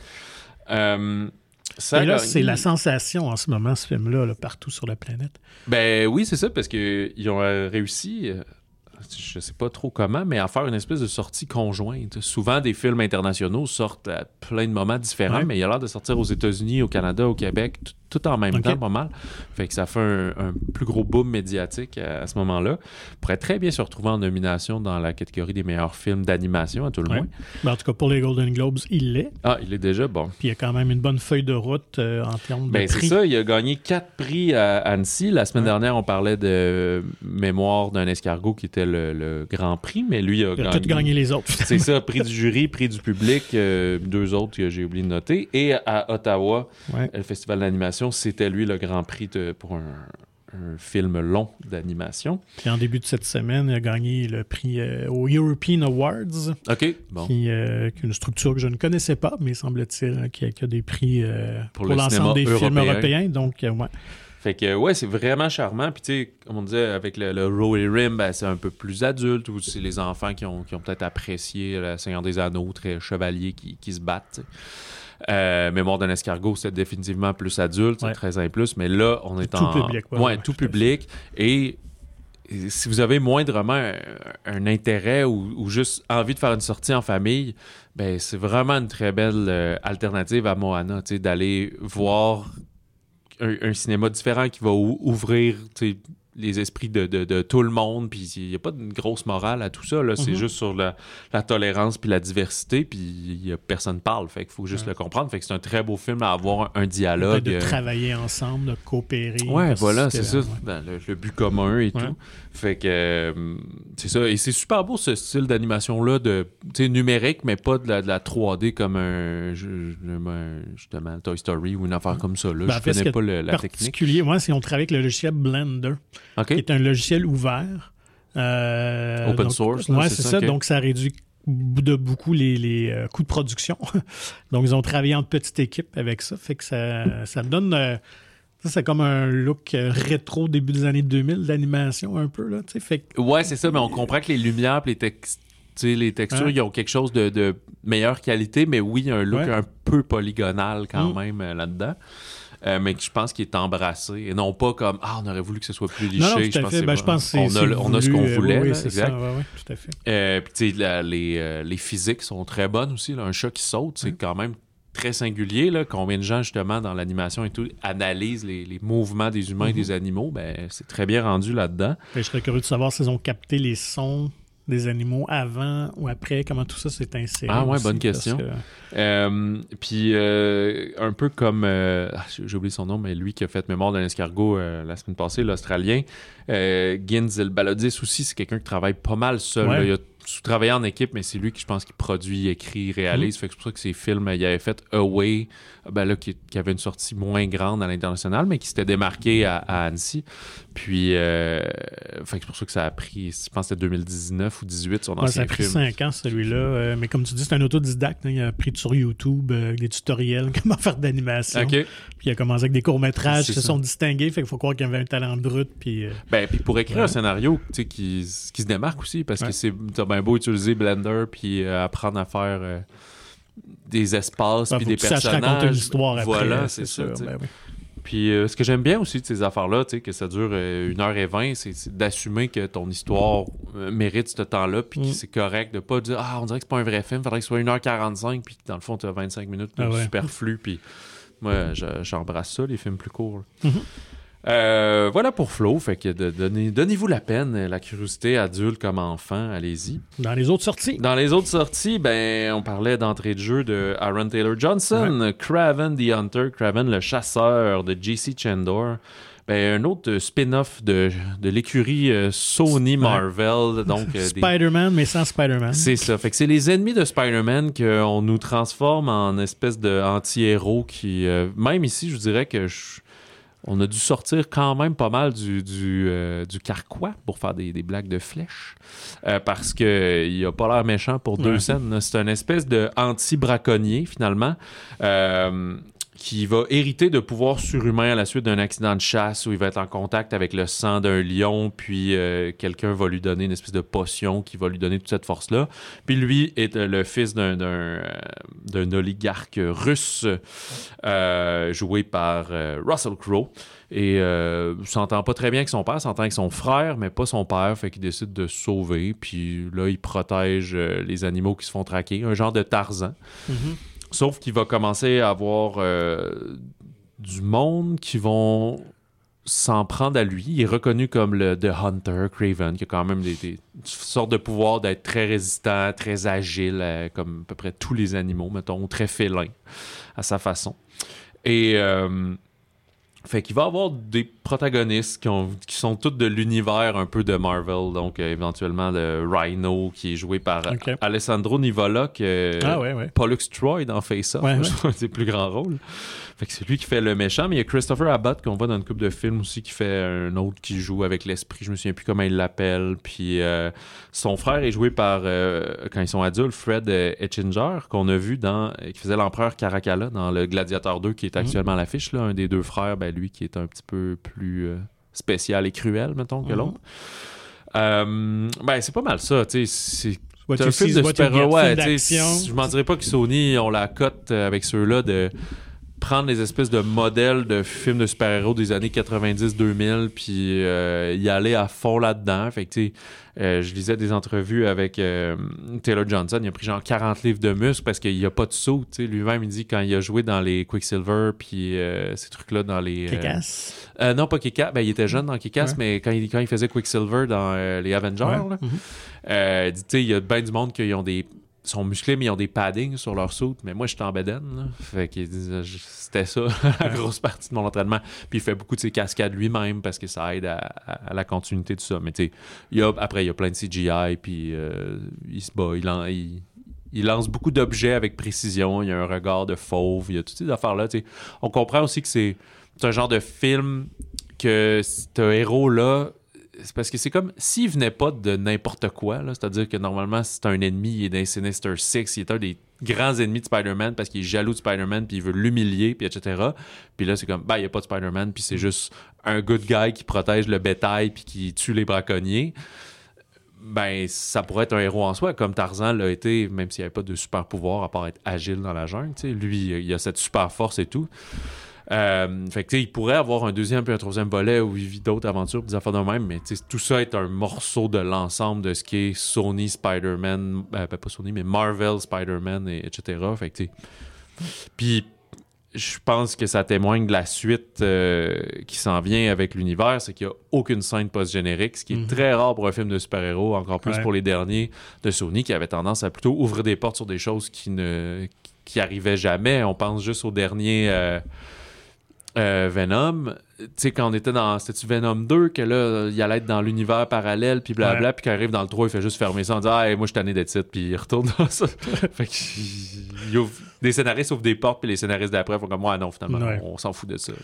B: Euh, ça
A: Et là, c'est la sensation en ce moment, ce film-là, là, partout sur la planète.
B: Ben oui, c'est ça, parce qu'ils ont réussi... Euh, je sais pas trop comment, mais à faire une espèce de sortie conjointe. Souvent, des films internationaux sortent à plein de moments différents, ouais. mais il a l'air de sortir aux États-Unis, au Canada, au Québec, tout, tout en même okay. temps, pas mal. Fait que ça fait un, un plus gros boom médiatique à, à ce moment-là. Il pourrait très bien se retrouver en nomination dans la catégorie des meilleurs films d'animation, à tout le ouais. moins.
A: Ben, en tout cas, pour les Golden Globes, il l'est.
B: Ah, il est déjà bon.
A: Puis il y a quand même une bonne feuille de route euh, en termes de
B: ben,
A: prix.
B: C'est ça, il a gagné quatre prix à Annecy. La semaine ouais. dernière, on parlait de Mémoire d'un escargot qui était le, le grand prix, mais lui il a,
A: il a
B: gagné...
A: tout gagné les autres.
B: C'est ça, prix du jury, prix du public, euh, deux autres que j'ai oublié de noter. Et à Ottawa, ouais. le Festival d'animation, c'était lui le grand prix de, pour un, un film long d'animation.
A: Puis en début de cette semaine, il a gagné le prix euh, aux European Awards.
B: OK, bon.
A: Qui, euh, qui est une structure que je ne connaissais pas, mais semble-t-il qu'il y a, qu'il y a des prix euh, pour, pour l'ensemble des européen. films européens. Donc, euh, ouais.
B: Fait que, ouais, c'est vraiment charmant. Puis, tu sais, comme on disait, avec le, le Rory Rim, ben, c'est un peu plus adulte, ou c'est les enfants qui ont, qui ont peut-être apprécié le Seigneur des Anneaux, très chevaliers qui, qui se battent. Euh, Mémoire d'un escargot, c'est définitivement plus adulte, ouais. treize ans et plus. Mais là, on est
A: tout
B: en...
A: Tout public. Ouais,
B: ouais,
A: ouais,
B: tout public. Et... si vous avez moindrement un, un intérêt ou, ou juste envie de faire une sortie en famille, ben c'est vraiment une très belle euh, alternative à Moana, tu sais, d'aller voir un, un cinéma différent qui va ou, ouvrir, tu sais, les esprits de, de, de tout le monde, puis il n'y a pas de grosse morale à tout ça, là. C'est mm-hmm. juste sur la, la tolérance puis la diversité, puis il y a personne parle, fait qu'il faut juste ouais. le comprendre, fait que c'est un très beau film à avoir un, un dialogue.
A: De travailler ensemble, de coopérer.
B: Ouais, voilà, c'est ça,
A: ouais.
B: ben, le, le but commun et ouais. tout. Fait que euh, c'est ça, et c'est super beau ce style d'animation-là, de, tu sais, numérique, mais pas de la, de la trois D comme un, justement, Toy Story ou une affaire comme ça, là. Ben, je connais pas le, la technique.
A: Particulier, moi, c'est on travaille avec le logiciel Blender. Okay. Qui est un logiciel ouvert. Euh,
B: Open
A: donc,
B: source.
A: Oui, c'est, c'est ça. ça okay. Donc, ça réduit de beaucoup les, les euh, coûts de production. Donc, ils ont travaillé en petite équipe avec ça. Fait que ça, ça donne... Euh, ça, c'est comme un look euh, rétro début des années deux mille d'animation un peu. Là, fait que...
B: Ouais, c'est ça. Mais on comprend que les lumières et les, tex... les textures, hein? Ils ont quelque chose de, de meilleure qualité. Mais oui, il y a un look ouais. un peu polygonal quand mm. même euh, là-dedans. Euh, mais je pense qu'il est embrassé et non pas comme ah on aurait voulu que ce soit plus liché.
A: Non, non, tout
B: je
A: à
B: pense
A: fait. Ben, je pense que
B: on, a, on a ce qu'on voulait.
A: Oui,
B: là,
A: c'est
B: exact.
A: ça. Ouais, ouais, tout à fait.
B: Euh, puis tu sais la, les euh, les physiques sont très bonnes aussi. Là. Un chat qui saute, c'est ouais. quand même très singulier. Là. Combien de gens justement dans l'animation et tout analysent les, les mouvements des humains mm-hmm. et des animaux, ben c'est très bien rendu là-dedans.
A: Ben, je serais curieux de savoir s'ils ont capté les sons des animaux avant ou après? Comment tout ça s'est inséré?
B: Ah ouais,
A: aussi,
B: bonne question.
A: que...
B: Euh, puis euh, un peu comme, euh, j'ai oublié son nom, mais lui qui a fait Mémoire d'un escargot euh, la semaine passée, l'Australien, euh, Ginz El-Balodis aussi, c'est quelqu'un qui travaille pas mal seul.
A: Ouais.
B: Là. Il a travaillé en équipe, mais c'est lui qui, je pense, qui produit, écrit, réalise. Mm. Fait que c'est pour ça que ses films, il avait fait Away, ben là, qui, qui avait une sortie moins grande à l'international, mais qui s'était démarqué à, à Annecy. Puis, euh, fait que c'est pour ça que ça a pris, je pense que c'était deux mille dix-neuf ou dix-huit, son
A: ouais,
B: ancien
A: film. Ça a pris
B: film.
A: cinq ans, celui-là. Euh, mais comme tu dis, c'est un autodidacte. Hein, il a appris sur YouTube euh, des tutoriels, comment faire de l'animation.
B: Okay.
A: Puis il a commencé avec des courts-métrages qui se
B: ça.
A: sont distingués. Fait qu'il faut croire qu'il avait un talent brut. Puis, euh...
B: ben, puis pour écrire
A: ouais.
B: un scénario qui, qui se démarque aussi, parce
A: ouais.
B: que c'est t'as bien beau utiliser Blender puis euh, apprendre à faire euh, des espaces
A: ouais,
B: puis des
A: que tu
B: personnages.
A: raconter une histoire après.
B: Voilà,
A: c'est,
B: c'est, c'est
A: ça. Ben, oui.
B: Puis euh, ce que j'aime bien aussi de ces affaires-là, tu sais, que ça dure euh, une heure et vingt, c'est, c'est d'assumer que ton histoire euh, mérite ce temps-là, puis mm. que c'est correct de pas dire « Ah, on dirait que c'est pas un vrai film, il faudrait que ce soit une heure quarante-cinq, puis dans le fond, tu as vingt-cinq minutes de ah ouais. superflu. » Puis moi, je, j'embrasse ça, les films plus courts. Mm-hmm. Euh, voilà pour Flo, fait que de, donnez, donnez-vous la peine, la curiosité adulte comme enfant, allez-y.
A: Dans les autres sorties?
B: Dans les autres sorties, ben, on parlait d'entrée de jeu de Aaron Taylor Johnson, ouais. Kraven the Hunter, Kraven le chasseur de J C Chandor. Ben, un autre spin-off de, de l'écurie euh, Sony Marvel. Ouais. Donc, euh,
A: Spider-Man,
B: des...
A: mais sans Spider-Man.
B: C'est ça. Fait que c'est les ennemis de Spider-Man qu'on nous transforme en espèce d'anti-héros qui... Euh, même ici, je vous dirais que... Je... On a dû sortir quand même pas mal du, du, euh, du carquois pour faire des, des blagues de flèches. Euh, parce qu'il a pas l'air méchant pour deux ouais. scènes. C'est une espèce de anti-braconnier, finalement, euh, qui va hériter de pouvoirs surhumains à la suite d'un accident de chasse où il va être en contact avec le sang d'un lion, puis euh, quelqu'un va lui donner une espèce de potion qui va lui donner toute cette force-là. Puis lui est euh, le fils d'un, d'un, euh, d'un oligarque russe euh, joué par euh, Russell Crowe. Et euh, s'entend pas très bien avec son père, s'entend avec son frère, mais pas son père, fait qu'il décide de se sauver. Puis là, il protège euh, les animaux qui se font traquer, un genre de Tarzan. Mm-hmm. Sauf qu'il va commencer à avoir euh, du monde qui vont s'en prendre à lui. Il est reconnu comme le The Hunter, Kraven, qui a quand même des, des, une sorte de pouvoir d'être très résistant, très agile, euh, comme à peu près tous les animaux, mettons, très félin à sa façon. Et... Euh, Fait qu'il va y avoir des protagonistes qui, ont, qui sont tous de l'univers un peu de Marvel. Donc, euh, éventuellement, le Rhino, qui est joué par okay. Alessandro Nivola, que
A: ah, ouais, ouais.
B: Pollux Troy dans Face Off. Ouais, ouais. C'est le plus grand rôle. Fait que c'est lui qui fait le méchant. Mais il y a Christopher Abbott, qu'on voit dans une couple de films aussi, qui fait un autre qui joue avec l'esprit. Je me souviens plus comment il l'appelle. Puis euh, son frère est joué par, euh, quand ils sont adultes, Fred Etchinger, qu'on a vu dans, qui faisait l'empereur Caracalla dans le Gladiator deux, qui est actuellement mm. à l'affiche. Là, un des deux frères, ben, lui qui est un petit peu plus euh, spécial et cruel, mettons, que mm-hmm. l'autre. Euh, ben, c'est pas mal ça, tu sais. C'est, c'est un film de super-héros. Ouais, je m'en dirais pas que Sony ont la cote avec ceux-là de prendre les espèces de modèles de films de super-héros des années quatre-vingt-dix deux mille puis euh, y aller à fond là-dedans. Fait que, tu sais, euh, je lisais des entrevues avec euh, Taylor Johnson, il a pris genre quarante livres de muscles parce qu'il n'y a pas de saut, tu sais. Lui-même, il dit quand il a joué dans les Quicksilver puis euh, ces trucs-là dans les...
A: Kick-Ass?
B: Euh, euh, non, pas Kick-Ass. Ben, il était jeune dans Kick-Ass, ouais. mais quand il, quand il faisait Quicksilver dans euh, les Avengers, ouais. là, mm-hmm. euh, il dit, tu sais, il y a bien du monde qui ont des... sont musclés, mais ils ont des paddings sur leur soute. Mais moi, j'étais en bedaine. Là. Fait qu'il disait, c'était ça, la grosse partie de mon entraînement. Puis il fait beaucoup de ses cascades lui-même parce que ça aide à, à, à la continuité de ça. Mais tu sais, il y a, après, il y a plein de C G I, puis euh, il se bat, il, en, il, il lance beaucoup d'objets avec précision. Il y a un regard de fauve, il y a toutes ces affaires-là. Tu sais. On comprend aussi que c'est, c'est un genre de film que cet héros-là, c'est parce que c'est comme s'il venait pas de n'importe quoi, là, c'est-à-dire que normalement c'est un ennemi, il est dans Sinister Six, il est un des grands ennemis de Spider-Man parce qu'il est jaloux de Spider-Man puis il veut l'humilier puis et cetera. Puis là c'est comme ben il y a pas de Spider-Man puis c'est juste un good guy qui protège le bétail puis qui tue les braconniers. Ben ça pourrait être un héros en soi comme Tarzan l'a été même s'il n'y avait pas de super pouvoir à part être agile dans la jungle, tu sais, lui il a cette super force et tout. Euh, fait que tu sais, il pourrait avoir un deuxième puis un troisième volet où il vit d'autres aventures, des affaires de même, mais tout ça est un morceau de l'ensemble de ce qui est Sony Spider-Man, euh, pas Sony, mais Marvel Spider-Man, et, etc. Fait que tu sais. Puis je pense que ça témoigne de la suite euh, qui s'en vient avec l'univers, c'est qu'il n'y a aucune scène post-générique, ce qui est mm-hmm. très rare pour un film de super-héros, encore plus ouais. pour les derniers de Sony, qui avaient tendance à plutôt ouvrir des portes sur des choses qui ne qui arrivaient jamais. On pense juste au dernier euh, euh, Venom. Tu sais, quand on était dans... C'était-tu Venom deux, que là, il allait être dans l'univers parallèle, puis blabla, ouais. puis quand il arrive dans le trois, il fait juste fermer ça en disant « Ah, hey, moi, je suis tanné d'être titre », puis il retourne dans ça. Fait qu'il ouvre... Des scénaristes ouvrent des portes, puis les scénaristes d'après font comme « Ouais, non, finalement, ouais. on, on s'en fout de ça. »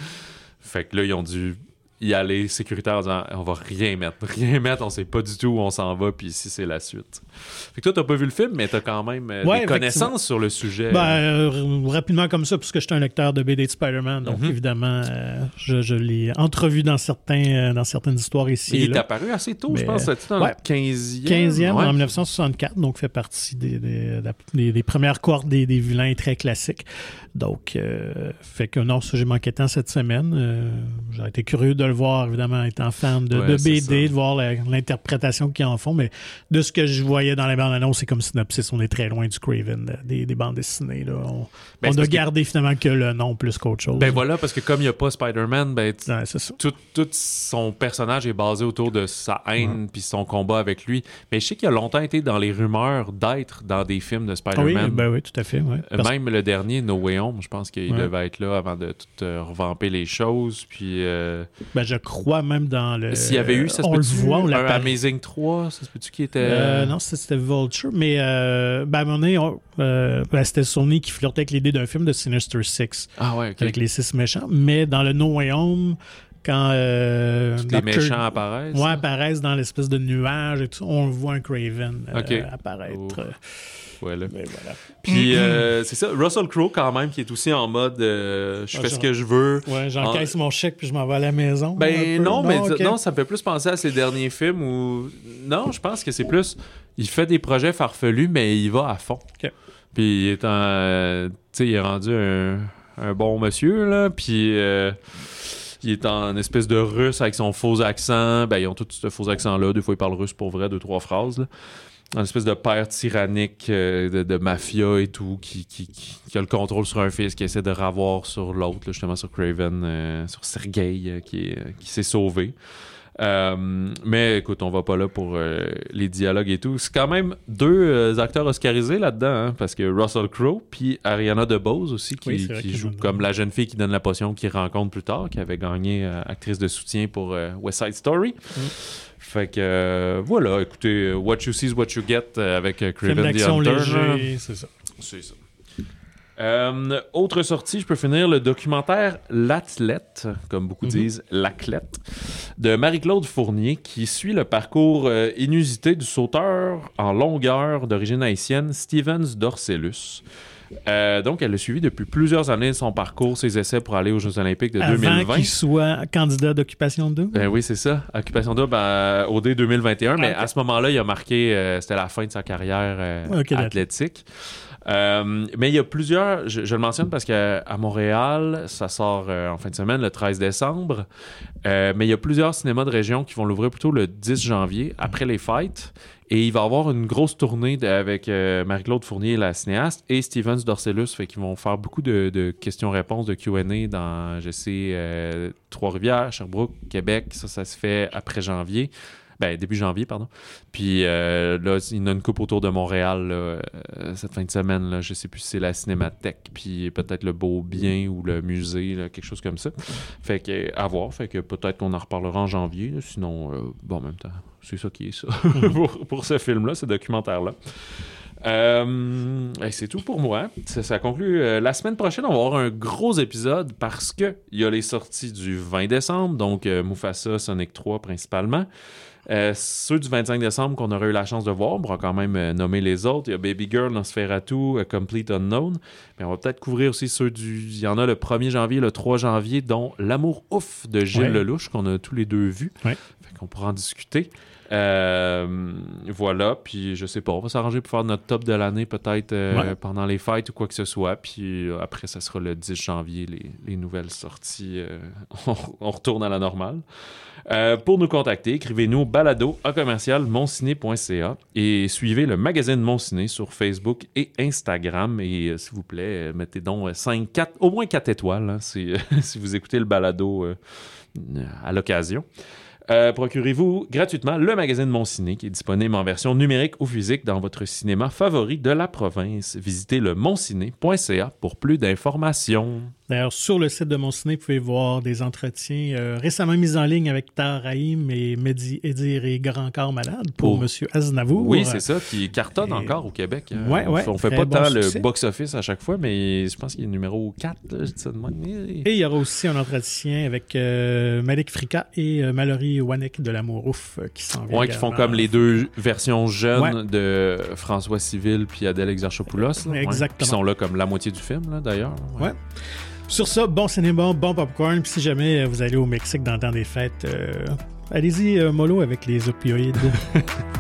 B: Fait que là, ils ont dû y aller sécuritaire en disant « On va rien mettre, rien mettre, on sait pas du tout où on s'en va, puis ici, c'est la suite. » Fait que toi, t'as pas vu le film, mais t'as quand même euh, ouais, des connaissances sur le sujet.
A: Ben, euh, rapidement comme ça, puisque je suis un lecteur de B D de Spider-Man, donc mm-hmm. évidemment, euh, je, je l'ai entrevu dans, certains, euh, dans certaines histoires ici.
B: Et il
A: là.
B: est apparu assez tôt, mais, je pense, c'était dans
A: ouais,
B: le quinzième.
A: quinzième,
B: ouais.
A: en dix-neuf cent soixante-quatre, donc fait partie des, des, des, des premières cohortes des, des vilains très classiques. Donc, euh, fait que non, ça, j'ai manqué tant cette semaine. Euh, j'ai été curieux de le voir, évidemment, étant fan de, ouais, de B D, de voir la, l'interprétation qu'ils en font, mais de ce que je voyais dans les bandes annonces, c'est comme synopsis, on est très loin du Craven, des, des bandes dessinées. Là. On, ben, on a gardé que... finalement que le nom plus qu'autre chose.
B: Ben voilà, parce que comme il n'y a pas Spider-Man, ben, t-
A: ouais, c'est ça.
B: Tout, tout son personnage est basé autour de sa haine puis ouais. son combat avec lui. Mais je sais qu'il a longtemps été dans les rumeurs d'être dans des films de Spider-Man.
A: Ah oui, ben oui, tout à fait. Ouais. Parce...
B: Même le dernier, No Way Home, je pense qu'il ouais. devait être là avant de tout euh, revamper les choses. Puis, euh...
A: ben, je crois même dans le...
B: S'il y avait eu, ça se
A: on
B: peut-tu,
A: le voit, on
B: un Amazing trois, ça se peut-tu qui était...
A: Euh, non, c'était Vulture, mais euh, ben, à un moment donné, on, euh, ben, c'était Sony qui flirtait avec l'idée d'un film de Sinister Six.
B: Ah ouais, OK.
A: Avec les six méchants. Mais dans le No Way Home, quand... Euh,
B: Tous les méchants apparaissent.
A: Ouais, apparaissent dans l'espèce de nuage et tout, on voit un Craven euh,
B: okay.
A: apparaître.
B: Oh. Ouais, là.
A: Mais voilà.
B: Puis, euh, c'est ça, Russell Crowe, quand même, qui est aussi en mode euh, je fais ce que je veux.
A: Ouais, j'encaisse en... mon chèque puis je m'en vais à la maison.
B: Ben non,
A: non,
B: mais
A: okay.
B: non, ça me fait plus penser à ses derniers films où. Non, je pense que c'est plus. Il fait des projets farfelus, mais il va à fond.
A: Okay.
B: Puis, il est en. Euh, tu sais, il est rendu un, un bon monsieur, là. Puis. Euh, il est en espèce de russe avec son faux accent. Ben, ils ont tous ce faux accent-là. Des fois, il parle russe pour vrai, deux, trois phrases, là. Un espèce de père tyrannique euh, de, de mafia et tout, qui, qui, qui, qui a le contrôle sur un fils, qui essaie de ravoir sur l'autre, là, justement sur Craven, euh, sur Sergei, euh, qui, est, qui s'est sauvé. Euh, mais écoute, on va pas là pour euh, les dialogues et tout. C'est quand même deux euh, acteurs oscarisés là-dedans, hein, parce que Russell Crowe puis Ariana DeBose aussi, qui,
A: oui,
B: qui joue comme la jeune fille qui donne la potion qu'il rencontre plus tard, qui avait gagné euh, actrice de soutien pour euh, West Side Story. Mm. Fait que euh, voilà, écoutez, What You See is What You Get euh, avec euh, Craven the Hunter.
A: Léger, c'est ça.
B: C'est ça. Euh, autre sortie, je peux finir le documentaire L'Athlète, comme beaucoup mm-hmm. disent, L'Athlète, de Marie-Claude Fournier, qui suit le parcours euh, inusité du sauteur en longueur d'origine haïtienne, Stevens Dorcellus. Euh, donc, elle a suivi depuis plusieurs années son parcours, ses essais pour aller aux Jeux Olympiques de
A: Avant
B: deux mille vingt.
A: Avant qu'il soit candidat d'Occupation Double?
B: Ben oui, c'est ça. Occupation Double ben, au D deux mille vingt et un. Ah, mais okay. à ce moment-là, il a marqué, euh, c'était la fin de sa carrière euh, okay, athlétique. Euh, mais il y a plusieurs, je, je le mentionne parce qu'à Montréal, ça sort euh, en fin de semaine, le treize décembre. Euh, mais il y a plusieurs cinémas de région qui vont l'ouvrir plutôt le dix janvier, après les fêtes. Et il va y avoir une grosse tournée de, avec euh, Marie-Claude Fournier, la cinéaste, et Stevens Dorcellus. Fait qu'ils vont faire beaucoup de, de questions-réponses, de Q and A dans, je sais, euh, Trois-Rivières, Sherbrooke, Québec. Ça, ça se fait après janvier. Ben, début janvier, pardon. Puis euh, là, il y en a une coupe autour de Montréal là, euh, cette fin de semaine. Là, je sais plus si c'est la Cinémathèque, puis peut-être le Beau Bien ou le musée, là, quelque chose comme ça. Fait que, à voir. Fait que peut-être qu'on en reparlera en janvier. Là, sinon, euh, bon, en même temps, c'est ça qui est ça pour, pour ce film-là, ce documentaire-là. Euh, c'est tout pour moi. Ça, ça conclut. Euh, la semaine prochaine, on va avoir un gros épisode parce qu'il y a les sorties du vingt décembre, donc euh, Mufasa, Sonic trois principalement. Euh, ceux du vingt-cinq décembre qu'on aura eu la chance de voir, on pourra quand même euh, nommer les autres. Il y a Baby Girl, Nosferatu, A Complete Unknown. Mais on va peut-être couvrir aussi ceux du... Il y en a le premier janvier, le trois janvier, dont L'amour ouf de Gilles ouais. Lelouch, qu'on a tous les deux vus. Ouais. Fait qu'on pourra en discuter. Euh, voilà, puis je sais pas, on va s'arranger pour faire notre top de l'année peut-être euh, ouais. pendant les fêtes ou quoi que ce soit, puis euh, après ça sera le dix janvier, les, les nouvelles sorties, euh, on, on retourne à la normale. Euh, pour nous contacter, écrivez-nous balado à commercial monciné point c a et suivez le magazine Mon Ciné sur Facebook et Instagram. Et euh, s'il vous plaît, euh, mettez donc cinq, quatre, au moins quatre étoiles hein, si, si vous écoutez le balado euh, à l'occasion. Euh, procurez-vous gratuitement le magazine Mon Ciné qui est disponible en version numérique ou physique dans votre cinéma favori de la province. Visitez le monciné point c a pour plus d'informations.
A: D'ailleurs, sur le site de Mon Ciné, vous pouvez voir des entretiens euh, récemment mis en ligne avec Tahar Rahim et Mehdi Edir et Grand Corps Malade pour oh. M. Aznavour.
B: Oui, c'est ça, qui cartonne et... encore au Québec.
A: Ouais, ouais,
B: on fait pas bon tant succès. Le box-office à chaque fois, mais je pense qu'il est numéro quatre. Je dis ça de même.
A: Et il y aura aussi un entretien avec euh, Malik Frika et euh, Mallory Wanek de l'Amour Ouf euh, qui s'en viennent.
B: Oui, qui font comme les deux versions jeunes ouais. de François Civil puis Adèle Exarchopoulos. Là,
A: Exactement.
B: Ouais, qui sont là comme la moitié du film, là, d'ailleurs.
A: Ouais. ouais. Sur ça, bon cinéma, bon popcorn. Puis si jamais vous allez au Mexique dans le temps des fêtes, euh, allez-y euh, mollo avec les opioïdes.